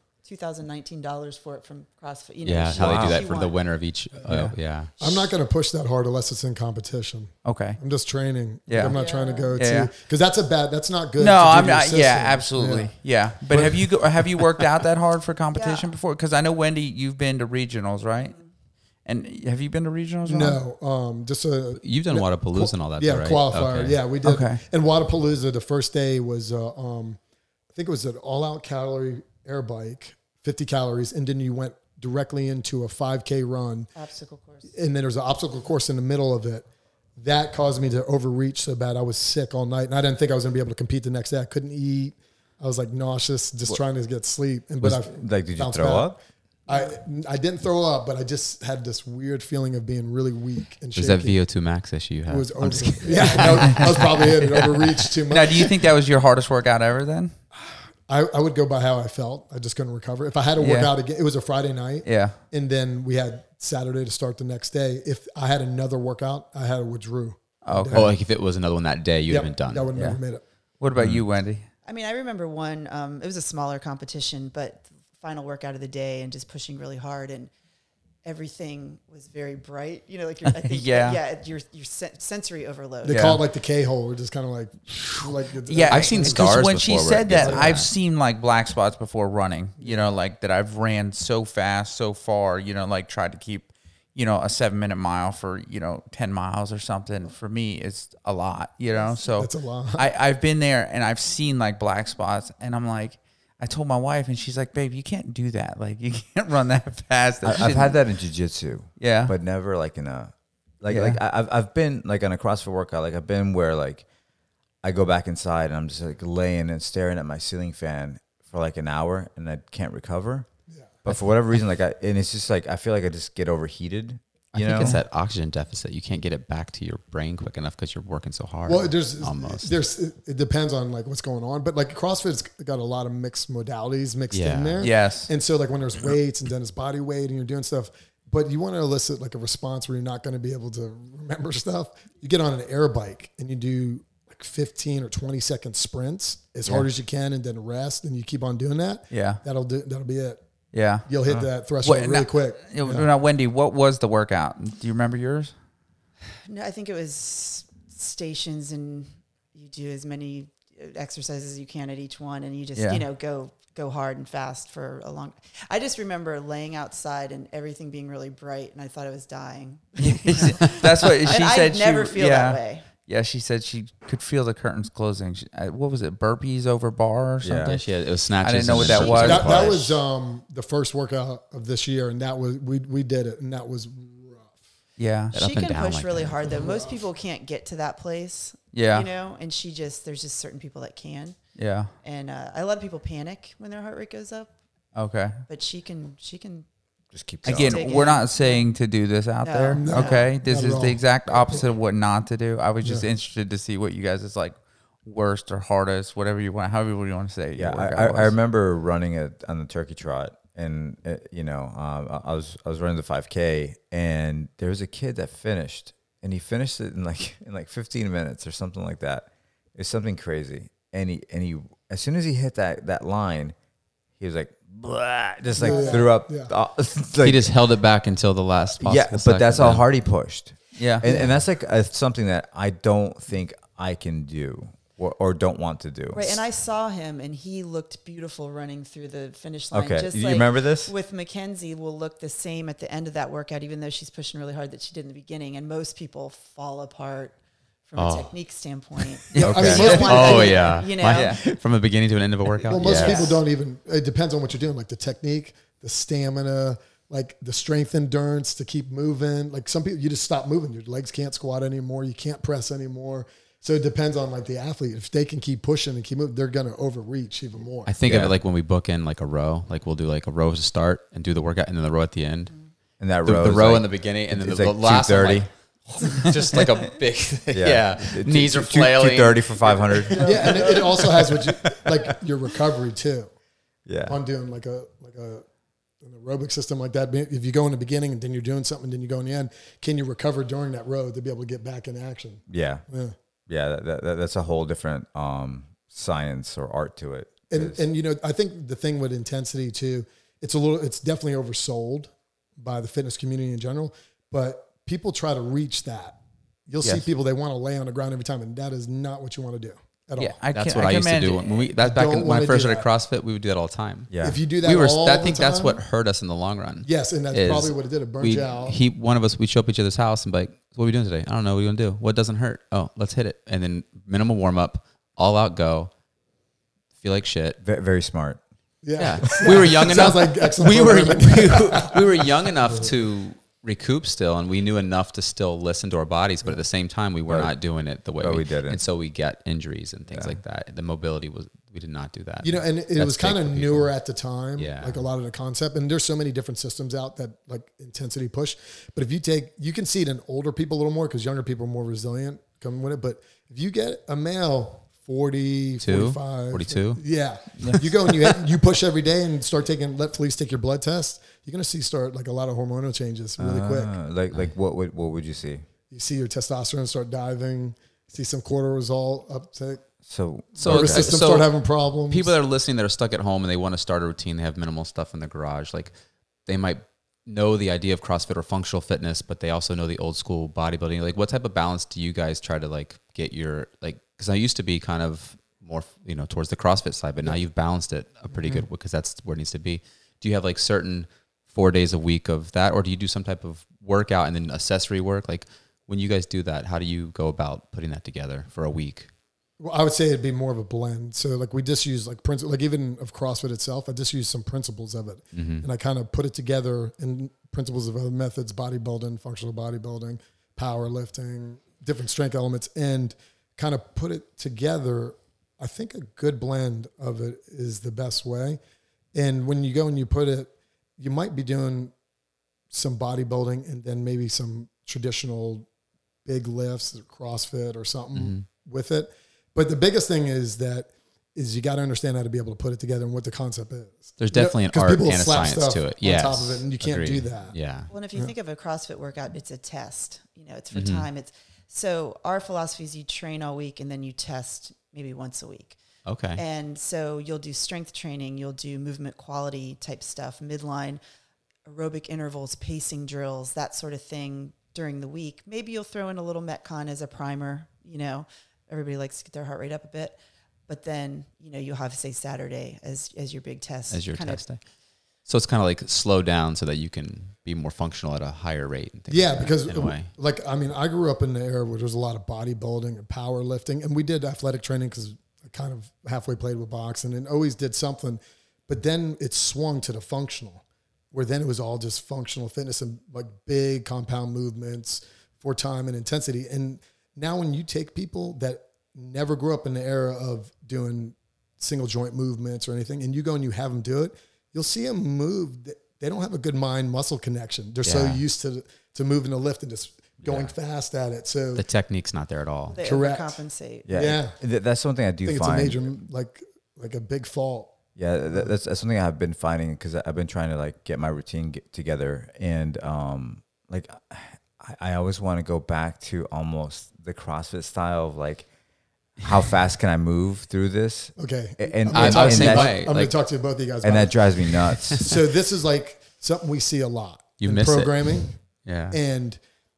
$2019 for it from CrossFit. You know, Yeah, how they do that she for the won. winner of each. Yeah. I'm not going to push that hard unless it's in competition. Okay. I'm just training. Yeah. I'm not trying to go Yeah. to because that's not good. No, to do I'm to your not. Yeah, system. absolutely. Yeah. But have you worked out that hard for competition before? Because I know, Wendy, you've been to regionals, right? And have you been to regionals? Ron? No, just a You've done Wadapalooza and all that, yeah though, right? qualifier. Okay. Yeah, we did. Okay. And Wadapalooza, the first day was I think it was an all-out calorie air bike, 50 calories, and then you went directly into a 5K run, Obstacle course. and then there was an obstacle course in the middle of it. That caused me to overreach so bad I was sick all night, and I didn't think I was going to be able to compete the next day. I couldn't eat. I was like nauseous, just trying to get sleep. And but I Like, did you bounced throw back. up? I didn't throw up, but I just had this weird feeling of being really weak and Was shaky. that VO2 max issue you had? It was I'm just over. kidding. Yeah, that was probably it. It overreached too much. Now, do you think that was your hardest workout ever then? I would go by how I felt. I just couldn't recover. If I had to work Yeah. out again, it was a Friday night. Yeah. And then we had Saturday to start the next day. If I had another workout, I had to withdrew. Okay. Oh, like if it was another one that day, you'd Yep, have been done. That would have Yeah. never made it. What about you, Wendy? I mean, I remember one. It was a smaller competition, but final workout of the day, and just pushing really hard, and everything was very bright. You know, like I think, Yeah. your sensory overload. They Yeah. call it like the K-hole. We're just kind of like it's, Yeah, I've seen 'cause stars when she before where it said gets that, like I've that. seen like black spots before running. You know, like that I've ran so fast, so far. You know, like tried to keep, you know, a 7-minute mile for 10 miles or something. For me, it's a lot. You know, so That's a lot. I've been there and I've seen like black spots, and I'm like, I told my wife, and she's like, "Babe, you can't do that. Like, you can't run that fast." I've had that in jiu-jitsu. Yeah. But never like in a like Yeah. like I've been like on a CrossFit workout. Like I've been where like I go back inside and I'm just like laying and staring at my ceiling fan for like an hour and I can't recover. Yeah. But for whatever reason, like and it's just like I feel like I just get overheated. I You think know? it's that oxygen deficit. You can't get it back to your brain quick enough because you're working so hard. Well, almost. it depends on like what's going on, but like CrossFit's got a lot of mixed modalities mixed Yeah. in there. Yes. And so like when there's weights and then it's body weight and you're doing stuff, but you want to elicit like a response where you're not going to be able to remember stuff. You get on an air bike and you do like 15 or 20 second sprints as hard as you can and then rest and you keep on doing that. Yeah. That'll be it. Yeah. You'll hit that threshold really quick. Now, Wendy, what was the workout? Do you remember yours? No, I think it was stations, and you do as many exercises as you can at each one, and you just go hard and fast for a long. I just remember laying outside and everything being really bright, and I thought I was dying. That's what she And said. I never she, feel that way. Yeah, she said she could feel the curtains closing. What was it? Burpees over bar or something? Yeah, she had, it was snatches. I didn't know and what then that she was. just That pushed. was the first workout of this year, and that was we did it, and that was rough. Yeah. That up She and can down push like really that. hard though. Most people can't get to that place. Yeah. You know, and there's just certain people that can. Yeah. And a lot of people panic when their heart rate goes up, Okay. but she can Just keep going. Again, Take we're it. not saying to do this out No. there. No. Okay. This Not at is all. the exact opposite of what not to do. I was just Yeah. interested to see what you guys is like worst or hardest, whatever you want, however you want to say. Yeah, your workout I was. remember running it on the turkey trot, and I was running the 5K, and there was a kid that finished, and he finished it in like 15 minutes or something like that. It's something crazy, and he as soon as he hit that line, he was like, blah, just like Yeah. threw up. Yeah. He just held it back until the last possible yeah, but second, that's how then- hard he pushed. Yeah. And that's like something that I don't think I can do or don't want to do. Right, and I saw him, and he looked beautiful running through the finish line. Okay, Just you like remember this? With Mackenzie, will look the same at the end of that workout, even though she's pushing really hard that she did in the beginning. And most people fall apart from a technique standpoint. Yeah, I mean, Okay. most people, Oh yeah, You know. My- from the beginning to an end of a workout. well, most yeah. people don't even. It depends on what you're doing, like the technique, the stamina, like the strength endurance to keep moving. Like some people, you just stop moving. Your legs can't squat anymore. You can't press anymore. So it depends on like the athlete. If they can keep pushing and keep moving, they're gonna overreach even more. I think of Yeah. it like when we book in like a row. Like we'll do like a row to start and do the workout, and then the row at the end. And that The row, the is row like- in the beginning, and then it's the like last one, 230. like, just like a big yeah. Knees are flailing. 230 for 500. Yeah, and it also has what you like your recovery too. Yeah. On doing like an aerobic system like that. If you go in the beginning and then you're doing something, then you go in the end, can you recover during that row to be able to get back in action? Yeah. Yeah. Yeah. That's a whole different science or art to it. And you know, I think the thing with intensity too, it's definitely oversold by the fitness community in general, but people try to reach that. You'll see people, they want to lay on the ground every time, and that is not what you want to do at all. That's what I used to do when I first started CrossFit. We would do that all the time. Yeah. If you do that, I think that's what hurt us in the long run. Yes, and that's probably what it did. It burned you out. One of us, we'd show up at each other's house and be like, "What are we doing today? I don't know. What are you gonna do? What doesn't hurt? Oh, let's hit it." And then minimal warm up, all out go. Feel like shit. Very, very smart. Yeah. We were young enough. Sounds like excellent we were programming. we were young enough to recoup still, and we knew enough to still listen to our bodies, but at the same time we were not doing it the way we did it, and so we get injuries and things like that. The mobility we did not do that, you know, and it was kind of newer at the time, like a lot of the concept, and there's so many different systems out that like intensity push, but if you can see it in older people a little more because younger people are more resilient coming with it, but if you get a male 40, 45, 42. Yeah. You go and you push every day and start let Felice take your blood test. You're going to start like a lot of hormonal changes really quick. Like what would you see? You see your testosterone start diving, see some cortisol uptick. So nervous system start having problems. People that are listening that are stuck at home and they want to start a routine, they have minimal stuff in the garage. Like they might know the idea of CrossFit or functional fitness, but they also know the old school bodybuilding. Like what type of balance do you guys try to like get your like, because I used to be kind of more, you know, towards the CrossFit side, but now you've balanced it a pretty good, because that's where it needs to be. Do you have like certain 4 days a week of that, or do you do some type of workout and then accessory work? Like when you guys do that, how do you go about putting that together for a week? Well, I would say it'd be more of a blend. So like we just use like like even of CrossFit itself, I just use some principles of it, and I kind of put it together in principles of other methods: bodybuilding, functional bodybuilding, powerlifting, different strength elements, and kind of put it together. I think a good blend of it is the best way. And when you go and you put it, you might be doing some bodybuilding and then maybe some traditional big lifts or CrossFit or something with it. But the biggest thing is you got to understand how to be able to put it together and what the concept is. There's definitely an art and a science to it. On top of it, and you can't do that. Yeah. Well, and if you think of a CrossFit workout, it's a test. You know, it's for time. So our philosophy is you train all week and then you test maybe once a week. Okay. And so you'll do strength training, you'll do movement quality type stuff, midline, aerobic intervals, pacing drills, that sort of thing during the week. Maybe you'll throw in a little Metcon as a primer. You know, everybody likes to get their heart rate up a bit. But then, you know, you'll have, say, Saturday as your big test. As your test day. So it's kind of like slow down so that you can be more functional at a higher rate. And things like because that, in a way. Like, I mean, I grew up in the era where there's a lot of bodybuilding and powerlifting, and we did athletic training because I kind of halfway played with boxing and always did something. But then it swung to the functional, where then it was all just functional fitness and like big compound movements for time and intensity. And now when you take people that never grew up in the era of doing single joint movements or anything, and you go and you have them do it, you'll see them move. They don't have a good mind-muscle connection. They're so used to moving the lift and just going fast at it. So the technique's not there at all. They correct. overcompensate. Yeah. That's something I do I think find. it's a major, like a big fault. Yeah, that's something I've been finding because I've been trying to like get my routine together, and like I always want to go back to almost the CrossFit style of like, how fast can I move through this? Okay. And I'm going way. to talk to both of you guys about and that it. drives me nuts. So this is like something we see a lot You in miss it. programming. Yeah. And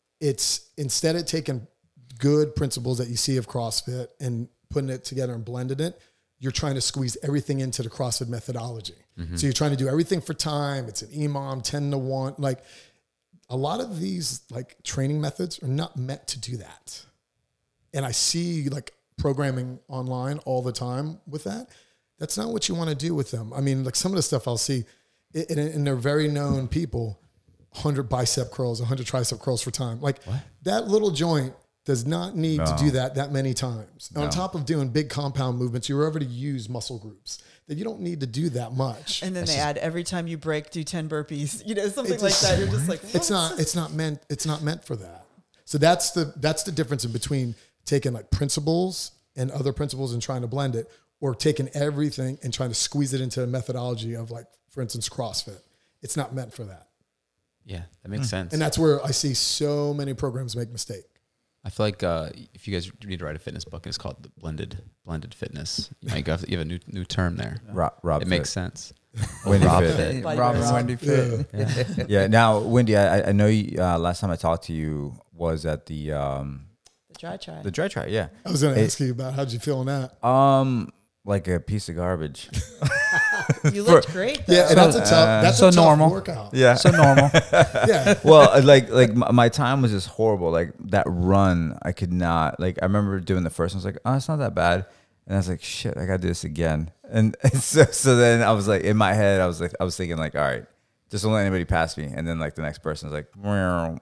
it's instead of taking good principles that you see of CrossFit and putting it together and blending it, you're trying to squeeze everything into the CrossFit methodology. So you're trying to do everything for time. It's an EMOM 10-to-1. Like a lot of these like training methods are not meant to do that. And I see like programming online all the time with that. That's not what you want to do with them. I mean, like some of the stuff I'll see, and they're very known people, 100 bicep curls, 100 tricep curls for time. Like that little joint does not need to do that many times. On top of doing big compound movements, you already use muscle groups that you don't need to do that much. And then they add every time you break, do 10 burpees, you know, something like that. You're just like, what? It's not meant for that. So that's the difference in between taking like principles and other principles and trying to blend it, or taking everything and trying to squeeze it into a methodology of like, for instance, CrossFit. It's not meant for that. Yeah, that makes sense. And that's where I see so many programs make mistake. I feel like if you guys need to write a fitness book, it's called the blended fitness. You have a new term there. Rob It makes sense. Wendy Rob Fit. Fit. Body Rob and Rob. Wendy Fit. Yeah. Now, Wendy, I know you, last time I talked to you was at the The dry dry try. Yeah. I was going to ask you about how'd you feel in that? Like a piece of garbage. You looked great. Though. Yeah, and that's a tough. That's so a tough normal. workout. Yeah. So normal. Yeah. Well, like my time was just horrible. Like that run, I could not. Like I remember doing the first one. I was like, oh, it's not that bad. And I was like, shit, I gotta do this again. And so then I was like, in my head, I was thinking like, all right, just don't let anybody pass me. And then like the next person was like, meow,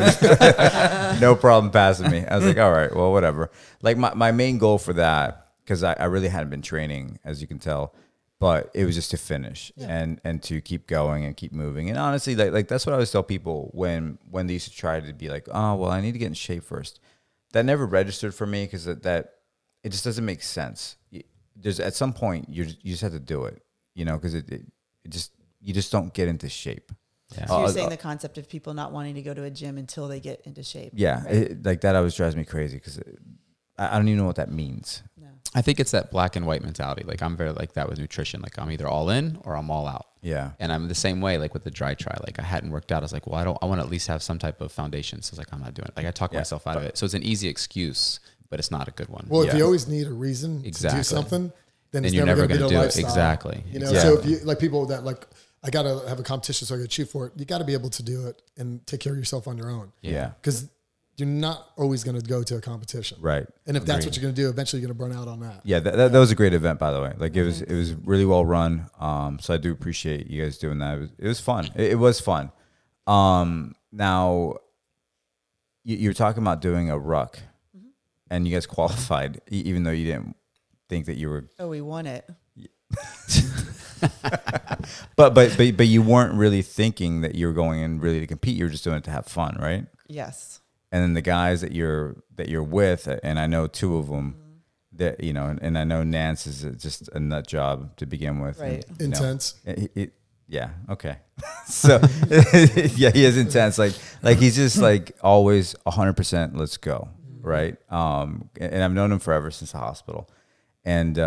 no problem passing me. I was like, all right, well, whatever. Like my main goal for that, because I really hadn't been training, as you can tell, but it was just to finish and to keep going and keep moving. And honestly, like that's what I always tell people when they used to try to be like, oh, well, I need to get in shape first. That never registered for me because that it just doesn't make sense. There's at some point you just have to do it, because you just don't get into shape. Yeah. So you're saying the concept of people not wanting to go to a gym until they get into shape. Yeah, right? like that always drives me crazy because I don't even know what that means. No. I think it's that black and white mentality. Like I'm very like that with nutrition. Like I'm either all in or I'm all out. Yeah. And I'm the same way, like with the dry try. Like I hadn't worked out. I was like, well, I want to at least have some type of foundation. So it's like, I'm not doing it. Like I talk myself out of it. So it's an easy excuse, but it's not a good one. Well, if you always need a reason Exactly. to do something, then it's you're never never going to be gonna a do it. lifestyle. Exactly. So if you like people that like, I got to have a competition so I can shoot for it. You got to be able to do it and take care of yourself on your own. Yeah. Because you're not always going to go to a competition. Right. And if that's what you're going to do, eventually you're going to burn out on that. Yeah, that was a great event, by the way. Like it was really well run. So I do appreciate you guys doing that. It was fun. It was fun. Now you were talking about doing a ruck, and you guys qualified, even though you didn't think that you were. Oh, we won it. But you weren't really thinking that you were going in really to compete. You were just doing it to have fun, right? Yes. And then the guys that you're with, and I know two of them, that and I know Nance is just a nut job to begin with. Right. And, Intense. Yeah. Okay. So yeah, he is intense. Like he's just like always 100%. Let's go. Right. And I've known him forever since the hospital, and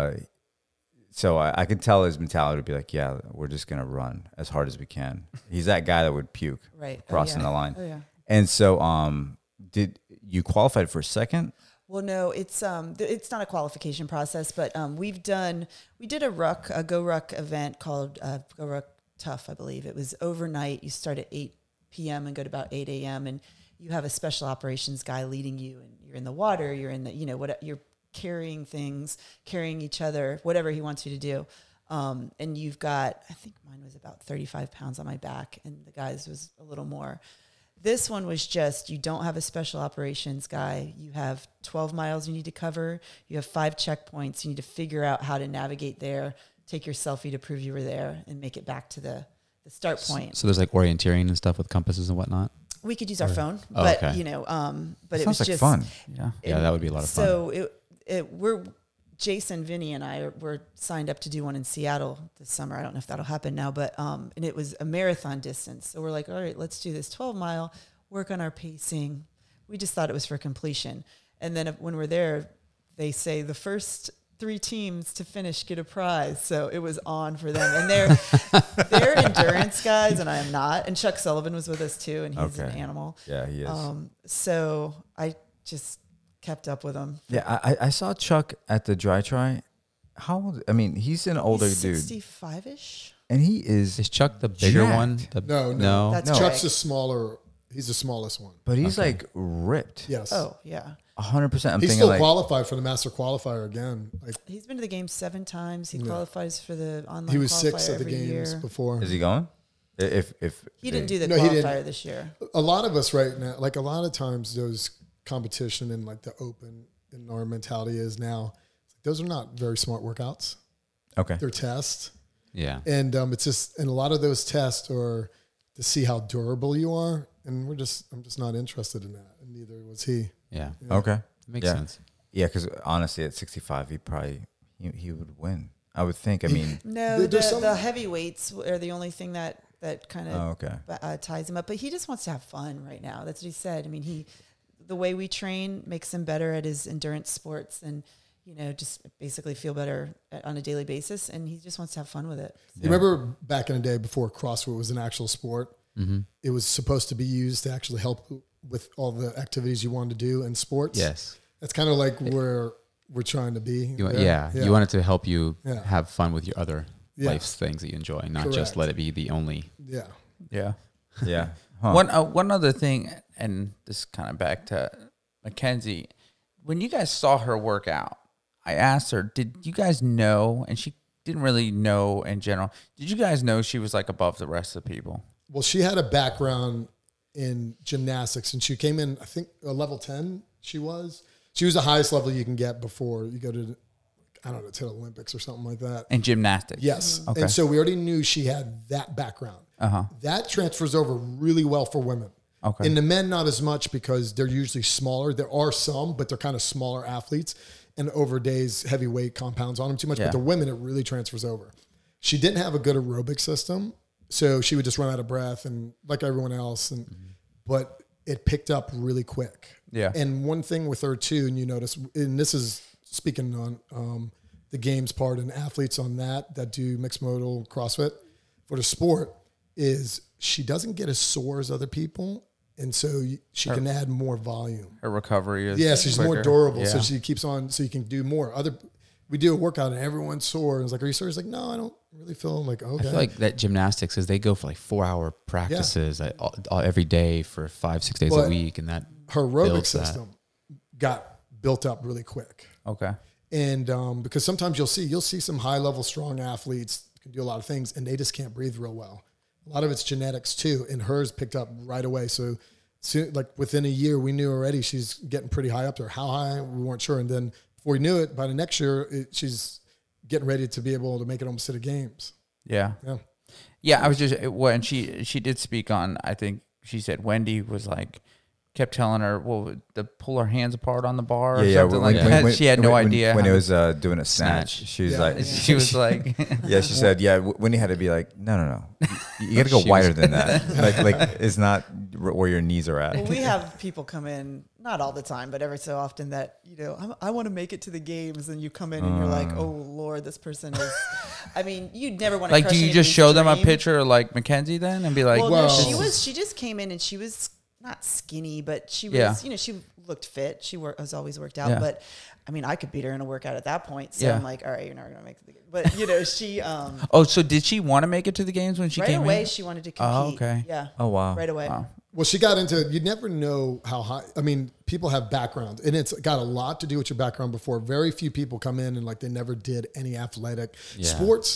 so I can tell his mentality would be like, yeah, we're just gonna run as hard as we can. He's that guy that would puke crossing the line. Oh yeah. And so, did you qualified for second? Well, no, it's not a qualification process, but we did a Go Ruck event called Go Ruck Tough, I believe. It was overnight. You start at 8 p.m. and go to about 8 a.m. and you have a special operations guy leading you, and you're in the water, you're in the what you're carrying things, carrying each other, whatever he wants you to do. And you've got, I think mine was about 35 pounds on my back, and the guy's was a little more. This one was just, you don't have a special operations guy. You have 12 miles you need to cover. You have 5 checkpoints. You need to figure out how to navigate there, take your selfie to prove you were there, and make it back to the start point. So there's like orienteering and stuff with compasses and whatnot. We could use our phone, but okay. But it was Sounds like just fun. Yeah, that would be a lot of fun. So we're Jason, Vinny, and I were signed up to do one in Seattle this summer. I don't know if that'll happen now, but and it was a marathon distance. So we're like, all right, let's do this 12-mile, work on our pacing. We just thought it was for completion. And then when we're there, they say the first 3 teams to finish get a prize. So it was on for them. And they're endurance guys, and I am not. And Chuck Sullivan was with us too, and he's an animal. Yeah, he is. So I just kept up with him. Yeah, I saw Chuck at the dry try. How old? I mean, he's an older dude, 65-ish. and he is. Is Chuck the bigger jacked. one? No. That's No. Chuck's the smaller. He's the smallest one. But he's like ripped. Yes. Oh yeah. 100%. I'm He's thinking still like, qualified for the master qualifier again. Like He's been to the games 7 times. He qualifies for the online. he was qualifier 6 at the every games year. before. is he going? If He didn't do the No, he didn't. qualifier this year. A lot of us right now, like a lot of times, those competition and like the open and our mentality is now, those are not very smart workouts. Okay. They're tests, Yeah. and it's just, and a lot of those tests are to see how durable you are, and I'm just not interested in that, and neither was he. Yeah. Okay. Makes Yeah. sense. Yeah, because honestly, at 65, he would win. I would think. I mean, No, There's some- the heavyweights are the only thing that kind of okay. ties him up. But he just wants to have fun right now. That's what he said. I mean, the way we train makes him better at his endurance sports and, just basically feel better on a daily basis. And he just wants to have fun with it. You remember back in the day before CrossFit was an actual sport, it was supposed to be used to actually help with all the activities you wanted to do in sports. Yes. That's kind of like where we're trying to be. You, there. You want it to help you Yeah. have fun with your other Yeah. life's things that you enjoy, not Correct. just let it be the only. Yeah. Yeah. Yeah. Huh. One other thing, and this is kind of back to Mackenzie. When you guys saw her work out, I asked her, did you guys know, and she didn't really know in general, did you guys know she was like above the rest of the people? Well, she had a background in gymnastics, and she came in, I think, a level 10 she was. She was the highest level you can get before you go to, I don't know, to the Olympics or something like that. In gymnastics? Yes. Okay. And so we already knew she had that background. Uh-huh. That transfers over really well for women. Okay. In the men, not as much because they're usually smaller. There are some, but they're kind of smaller athletes. And over days, heavy weight compounds on them too much. Yeah. But the women, it really transfers over. She didn't have a good aerobic system. So she would just run out of breath and like everyone else. And but it picked up really quick. Yeah. And one thing with her too, and you notice, and this is speaking on the games part and athletes on that do mixed modal CrossFit for the sport, is she doesn't get as sore as other people. And so she can add more volume. Her recovery is Yeah, she's more quicker. durable. Yeah. So she keeps on, so you can do more. We do a workout and everyone's sore. And it's like, are you sore? It's like, no, I don't really feel. I'm like, I okay. feel like that gymnastics is they go for like 4-hour practices every day for 5-6 days But a week, and that her aerobic builds that. system got built up really quick. Okay. And because sometimes you'll see some high level strong athletes can do a lot of things and they just can't breathe real well. A lot of it's genetics too, and hers picked up right away. So soon, like within a year, we knew already she's getting pretty high up there. How high, we weren't sure. And then before we knew it, by the next year, she's getting ready to be able to make it almost to the games. Yeah. Yeah. Yeah, I was just when she did speak on. I think she said Wendy was like kept telling her, well, to pull her hands apart on the bar or something like that. She had no idea when how it to- was doing a snatch. She was like, She was like, yeah, she said, yeah. Winnie had to be like, no. You got to go wider than that. like it's not where your knees are at. Well, we have people come in, not all the time, but every so often that, I want to make it to the games. And you come in and you're like, oh, Lord, this person is, I mean, you'd never want to like, do you just show them a picture of like Mackenzie then and be like, well, Well- no, she just came in and she was not skinny, but she was, Yeah. she looked fit. She was always worked out, Yeah. but I mean, I could beat her in a workout at that point. So Yeah. I'm like, all right, you're not going to make it to the game. But, she, oh, so did she want to make it to the games when she right came away, in? she wanted to compete. Oh, okay. Yeah. Oh, wow. Right away. Wow. Well, she got into, you never know how high, I mean, people have backgrounds and it's got a lot to do with your background before. Very few people come in and like they never did any athletic. Yeah.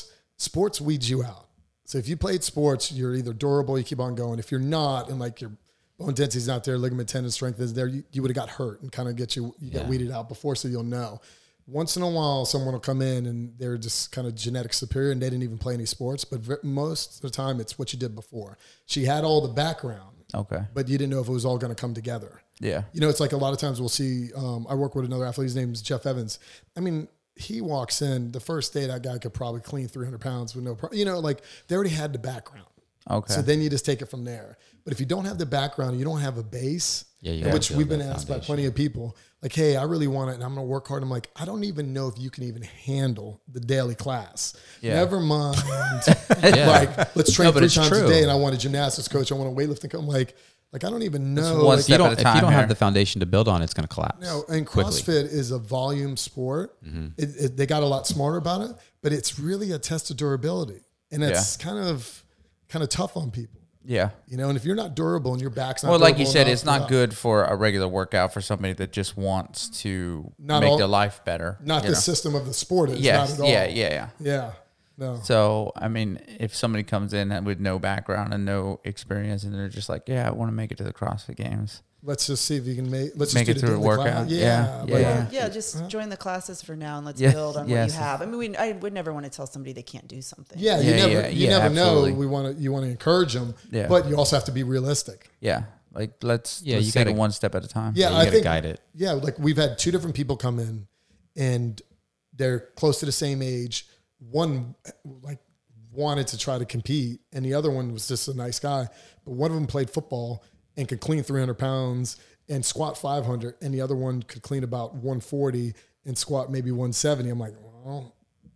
Sports weeds you out. So if you played sports, you're either durable, you keep on going. If you're not, and like your bone density is not there, ligament tendon strength is there, you would have got hurt and kind of get weeded out before, so you'll know. Once in a while, someone will come in and they're just kind of genetic superior and they didn't even play any sports. But most of the time, it's what you did before. She had all the background. Okay. But you didn't know if it was all going to come together. Yeah. It's like a lot of times we'll see, I work with another athlete, his name's Jeff Evans. I mean, he walks in, the first day that guy could probably clean 300 pounds with no problem. Like they already had the background. Okay. So then you just take it from there. But if you don't have the background, you don't have a base, you gotta which build we've been that asked by foundation. plenty of people, like, hey, I really want it and I'm going to work hard. I'm like, I don't even know if you can even handle the daily class. Yeah. Never mind. Yeah. Like, let's train No, but 3 it's times true. a day and I want a gymnastics coach. I want a weightlifting coach. I'm like I don't even know. one Like, step at a If you time don't here. have the foundation to build on, it's going to collapse. no, and quickly. CrossFit is a volume sport. They got a lot smarter about it, but it's really a test of durability, and it's kind of tough on people. Yeah. And if you're not durable and your back's not Well, like you durable said, enough, it's not yeah. good for a regular workout for somebody that just wants to Not make all- their life better. Not you the know? system of the sport is Yes. not at all. Yeah. Yeah. No. So, I mean, if somebody comes in with no background and no experience and they're just like, yeah, I want to make it to the CrossFit Games. Let's just see if you can let's Make just it do through the a daily workout. class. Yeah. Like, Yeah. Yeah, just join the classes for now and let's Yeah. build on what Yes. you have. I mean, I would never want to tell somebody they can't do something. Yeah, Yeah, you never absolutely. know. You want to encourage them, Yeah. but you also have to be realistic. Yeah. Like, let's Yeah, take you it gotta- one step at a time. Yeah, you I got to think guide it. Yeah, like we've had 2 different people come in, and they're close to the same age. One like wanted to try to compete, and the other one was just a nice guy. But one of them played football, and could clean 300 pounds and squat 500, and the other one could clean about 140 and squat maybe 170. I'm like, well,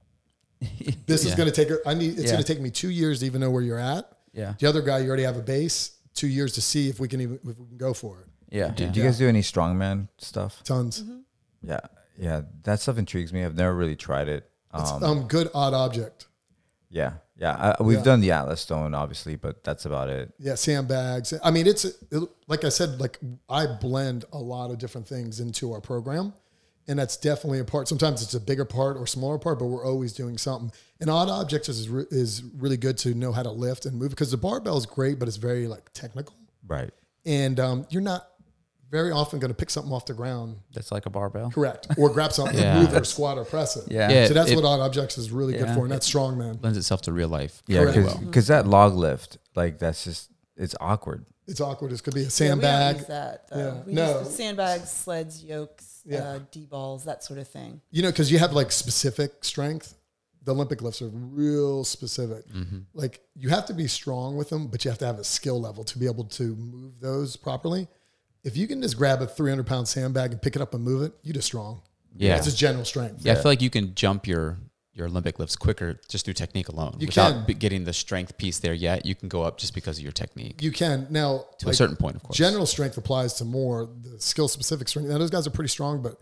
this is going to take, it's going to take me 2 years to even know where you're at. Yeah. The other guy, you already have a base, 2 years to see if we can go for it. Yeah. Do you guys do any strongman stuff? Tons. Yeah. Yeah. That stuff intrigues me. I've never really tried it. It's good odd object. Yeah. Yeah. We've done the Atlas Stone, obviously, but that's about it. Yeah, sandbags. I mean, like I said, like I blend a lot of different things into our program, and that's definitely a part. Sometimes it's a bigger part or smaller part, but we're always doing something. And odd objects is really good to know how to lift and move, because the barbell is great, but it's very like technical, Right. and you're not very often going to pick something off the ground, That's like a barbell. correct, or grab something Yeah. and move it or squat or press it. Yeah. Yeah. So that's It- what odd objects is really good Yeah. for, and that's strong, man. Lends itself to real life. Yeah. Correct. Because that log lift, like it's awkward. It's awkward. It could be a Yeah, we sandbag. don't use that. Though. Yeah. We No. use sandbags, sleds, yokes, Yeah. D-balls, that sort of thing. You know, because you have like specific strength. The Olympic lifts are real specific. Like you have to be strong with them, but you have to have a skill level to be able to move those properly. If you can just grab a 300-pound sandbag and pick it up and move it, you're just strong. Yeah. It's just general strength. Yeah, I feel like you can jump your Olympic lifts quicker just through technique alone. You Without can. getting the strength piece there yet. You can go up just because of your technique You can. Now, to a certain point, of course. general strength applies to more the skill-specific strength. Now, those guys are pretty strong, but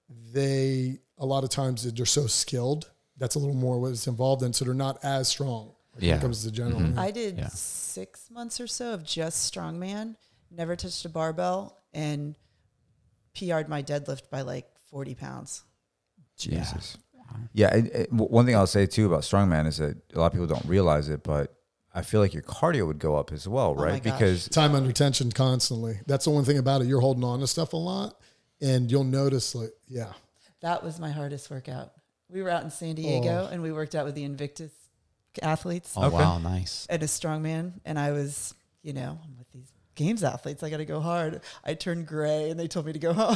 a lot of times they're so skilled. That's a little more what it's involved in, so they're not as strong when Yeah. it comes to general. I did Yeah. 6 months or so of just strongman, never touched a barbell, and PR'd my deadlift by like 40 pounds. Jesus. Yeah. One thing I'll say too about strongman is that a lot of people don't realize it, but I feel like your cardio would go up as well, my right? gosh. Because Time under tension constantly. That's the one thing about it. You're holding on to stuff a lot, and you'll notice, like, yeah. That was my hardest workout. We were out in San Diego and we worked out with the Invictus athletes Oh, wow, nice. and a strongman. And I was, I'm with these games athletes. I got to go hard. I turned gray and they told me to go home.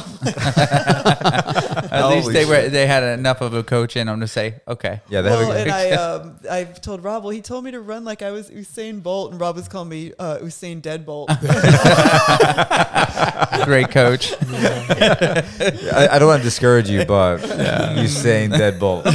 At least they had enough of a coach in them to say, okay. yeah, they have Well, a and I told Rob, he told me to run like I was Usain Bolt, and Rob was calling me Usain Deadbolt. Great coach. I don't want to discourage you, but you saying deadbolt.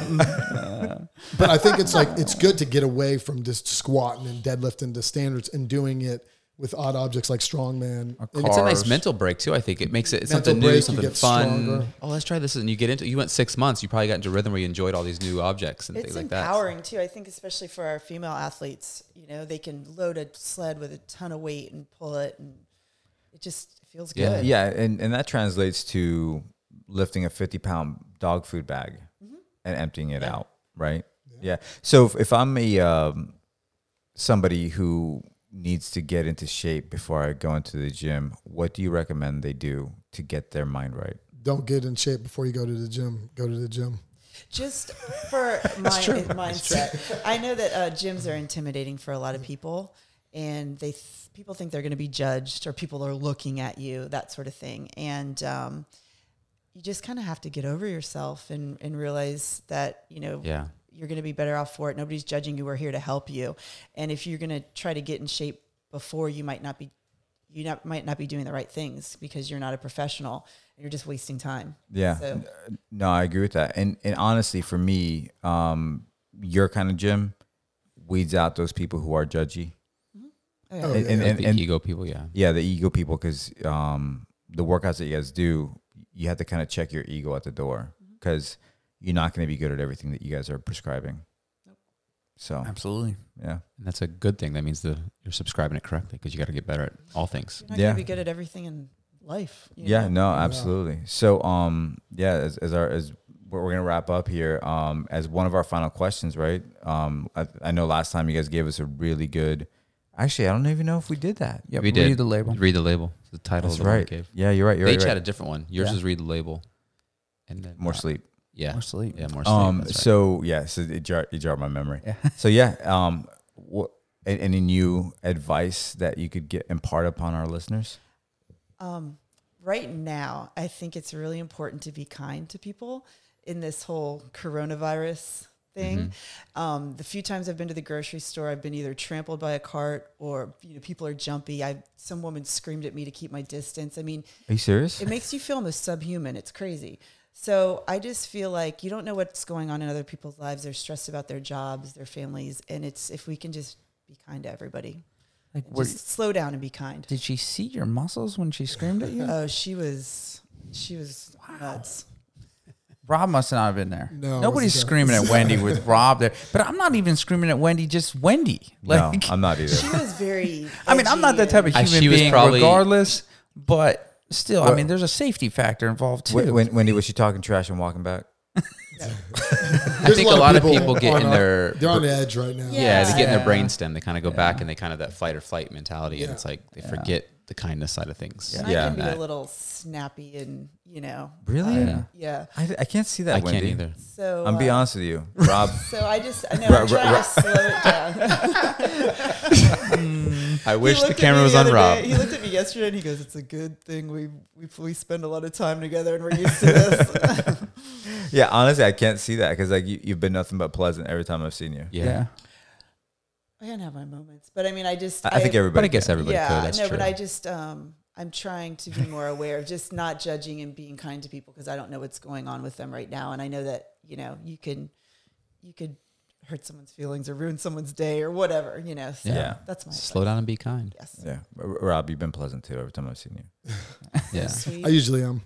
But I think it's good to get away from just squatting and deadlifting to standards and doing it with odd objects like strongman. And It's a nice Cars. mental break too. I think it makes it Mental something break, new, you something get fun. stronger. Oh, let's try this. And you went 6 months. You probably got into rhythm where you enjoyed all these new objects and It's things like that. empowering too. I think especially for our female athletes, they can load a sled with a ton of weight and pull it, and it just feels Yeah. good. Yeah, and that translates to lifting a 50-pound dog food bag and emptying it out, right? Yeah. So if I'm somebody who needs to get into shape before I go into the gym, what do you recommend they do to get their mind right? don't get in shape before you go to the gym. Go to the gym. Just for my mindset, I know that gyms are intimidating for a lot of people, and people think they're going to be judged, or people are looking at you, that sort of thing. And you just kind of have to get over yourself and realize that Yeah. you're going to be better off for it. Nobody's judging you. We're here to help you. And if you're going to try to get in shape before, you might not be doing the right things because you're not a professional and you're just wasting time. Yeah. So, No, I agree with that. And honestly, for me, your kind of gym weeds out those people who are judgy. oh, yeah. Oh, And- Like the ego people, yeah. Yeah, the ego people, because the workouts that you guys do, you have to kind of check your ego at the door because you're not going to be good at everything that you guys are prescribing. So, Absolutely. yeah. And that's a good thing. That means you're subscribing it correctly because you got to get better at all things. You're not Yeah. going to be good at everything in life. you Yeah, know? no, absolutely. So, as we're going to wrap up here, as one of our final questions, right? I know last time you guys gave us a really good, actually, I don't even know if we did that. Yep. We did. Read the label. Read the label. It's the title That's of the one we right. gave. Yeah, you're right. You're They right. each right. had a different one. Yours Yeah. is read the label. And then More sleep. Yeah. More sleep. Yeah, more sleep. That's right. So yeah, so it jarred my memory. Yeah. So yeah, any new advice that you could impart upon our listeners? Right now, I think it's really important to be kind to people in this whole coronavirus thing. The few times I've been to the grocery store, I've been either trampled by a cart or people are jumpy. Some woman screamed at me to keep my distance. I mean, Are you serious? it makes you feel almost subhuman. It's crazy. So I just feel like you don't know what's going on in other people's lives. They're stressed about their jobs, their families, and it's if we can just be kind to everybody. Like, Just slow down and be kind. did she see your muscles when she screamed at you? Oh, she was nuts. Rob must not have been there. No, Nobody's it wasn't screaming at Wendy with Rob there. But I'm not even screaming at Wendy, just Wendy. No, Like, I'm not either. She was very. I mean, I'm not that type of I- human she was being probably- regardless, but still, I Well- mean, there's a safety factor involved too. Wendy, was she talking trash and walking back? I think a lot of people get in their They're on the edge right now. yeah, they get in Yeah. their brainstem. They kind of go back and they kind of that fight or flight mentality, and Yeah. it's like they forget the kindness side of things. And I Yeah. can be a That- little snappy and Really? yeah. I can't see that, I Wendy. can't either. So I'm be honest with you, Rob. So I know I'm trying to slow it down. I wish He the looked at camera me was the on other Rob. day. He looked at me yesterday and he goes, "It's a good thing we spend a lot of time together and we're used to this." Yeah, honestly, I can't see that because like you've been nothing but pleasant every time I've seen you. Yeah. I can have my moments, but I mean, I I think But everybody. I guess can. everybody yeah, could. That's no, true. but I just I'm trying to be more aware of just not judging and being kind to people because I don't know what's going on with them right now, and I know that you could hurt someone's feelings or ruin someone's day or whatever, So Yeah. that's my Slow advice. down and be kind. Yes. Yeah, Rob, you've been pleasant too every time I've seen you. Yeah. Sweet. I usually am.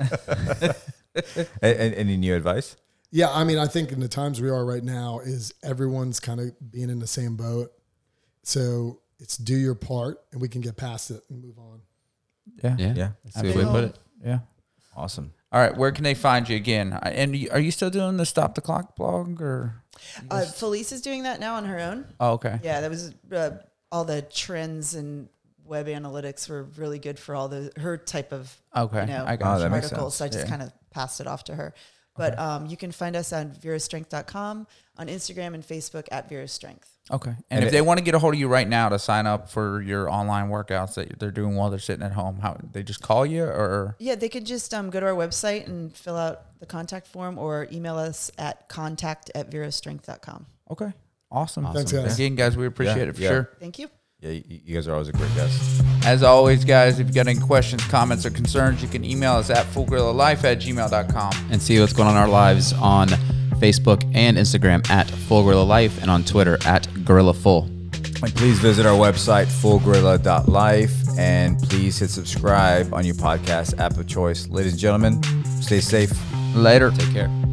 Any new advice? Yeah, I mean, I think in the times we are right now is everyone's kind of being in the same boat. So it's do your part and we can get past it and move on. Yeah. Yeah. Yeah. That's a good way to put it. Yeah. Awesome. All right. Where can they find you again? And are you still doing the Stop the Clock blog or? Felice is doing that now on her own. Oh, okay. Yeah, that was all the trends and web analytics were really good for all her type of Okay. I got Oh, that you. makes articles. sense. So I just Yeah. kind of passed it off to her. But you can find us on VeraStrength.com, on Instagram and Facebook at VeraStrength. Okay. And if they want to get a hold of you right now to sign up for your online workouts that they're doing while they're sitting at home, how they just call you or? Yeah, they could just go to our website and fill out the contact form or email us at contact@verastrength.com. Okay. Awesome. Thanks, guys. Again, guys, we appreciate it for Yeah. sure. Thank you. Yeah, you guys are always a great guest. As always, guys, if you got any questions, comments, or concerns, you can email us at fullgorillalife@gmail.com. And see what's going on in our lives on Facebook and Instagram at Full Gorilla Life and on Twitter at Gorilla Full. And please visit our website, fullgorilla.life, and please hit subscribe on your podcast app of choice. Ladies and gentlemen, stay safe. Later. Take care.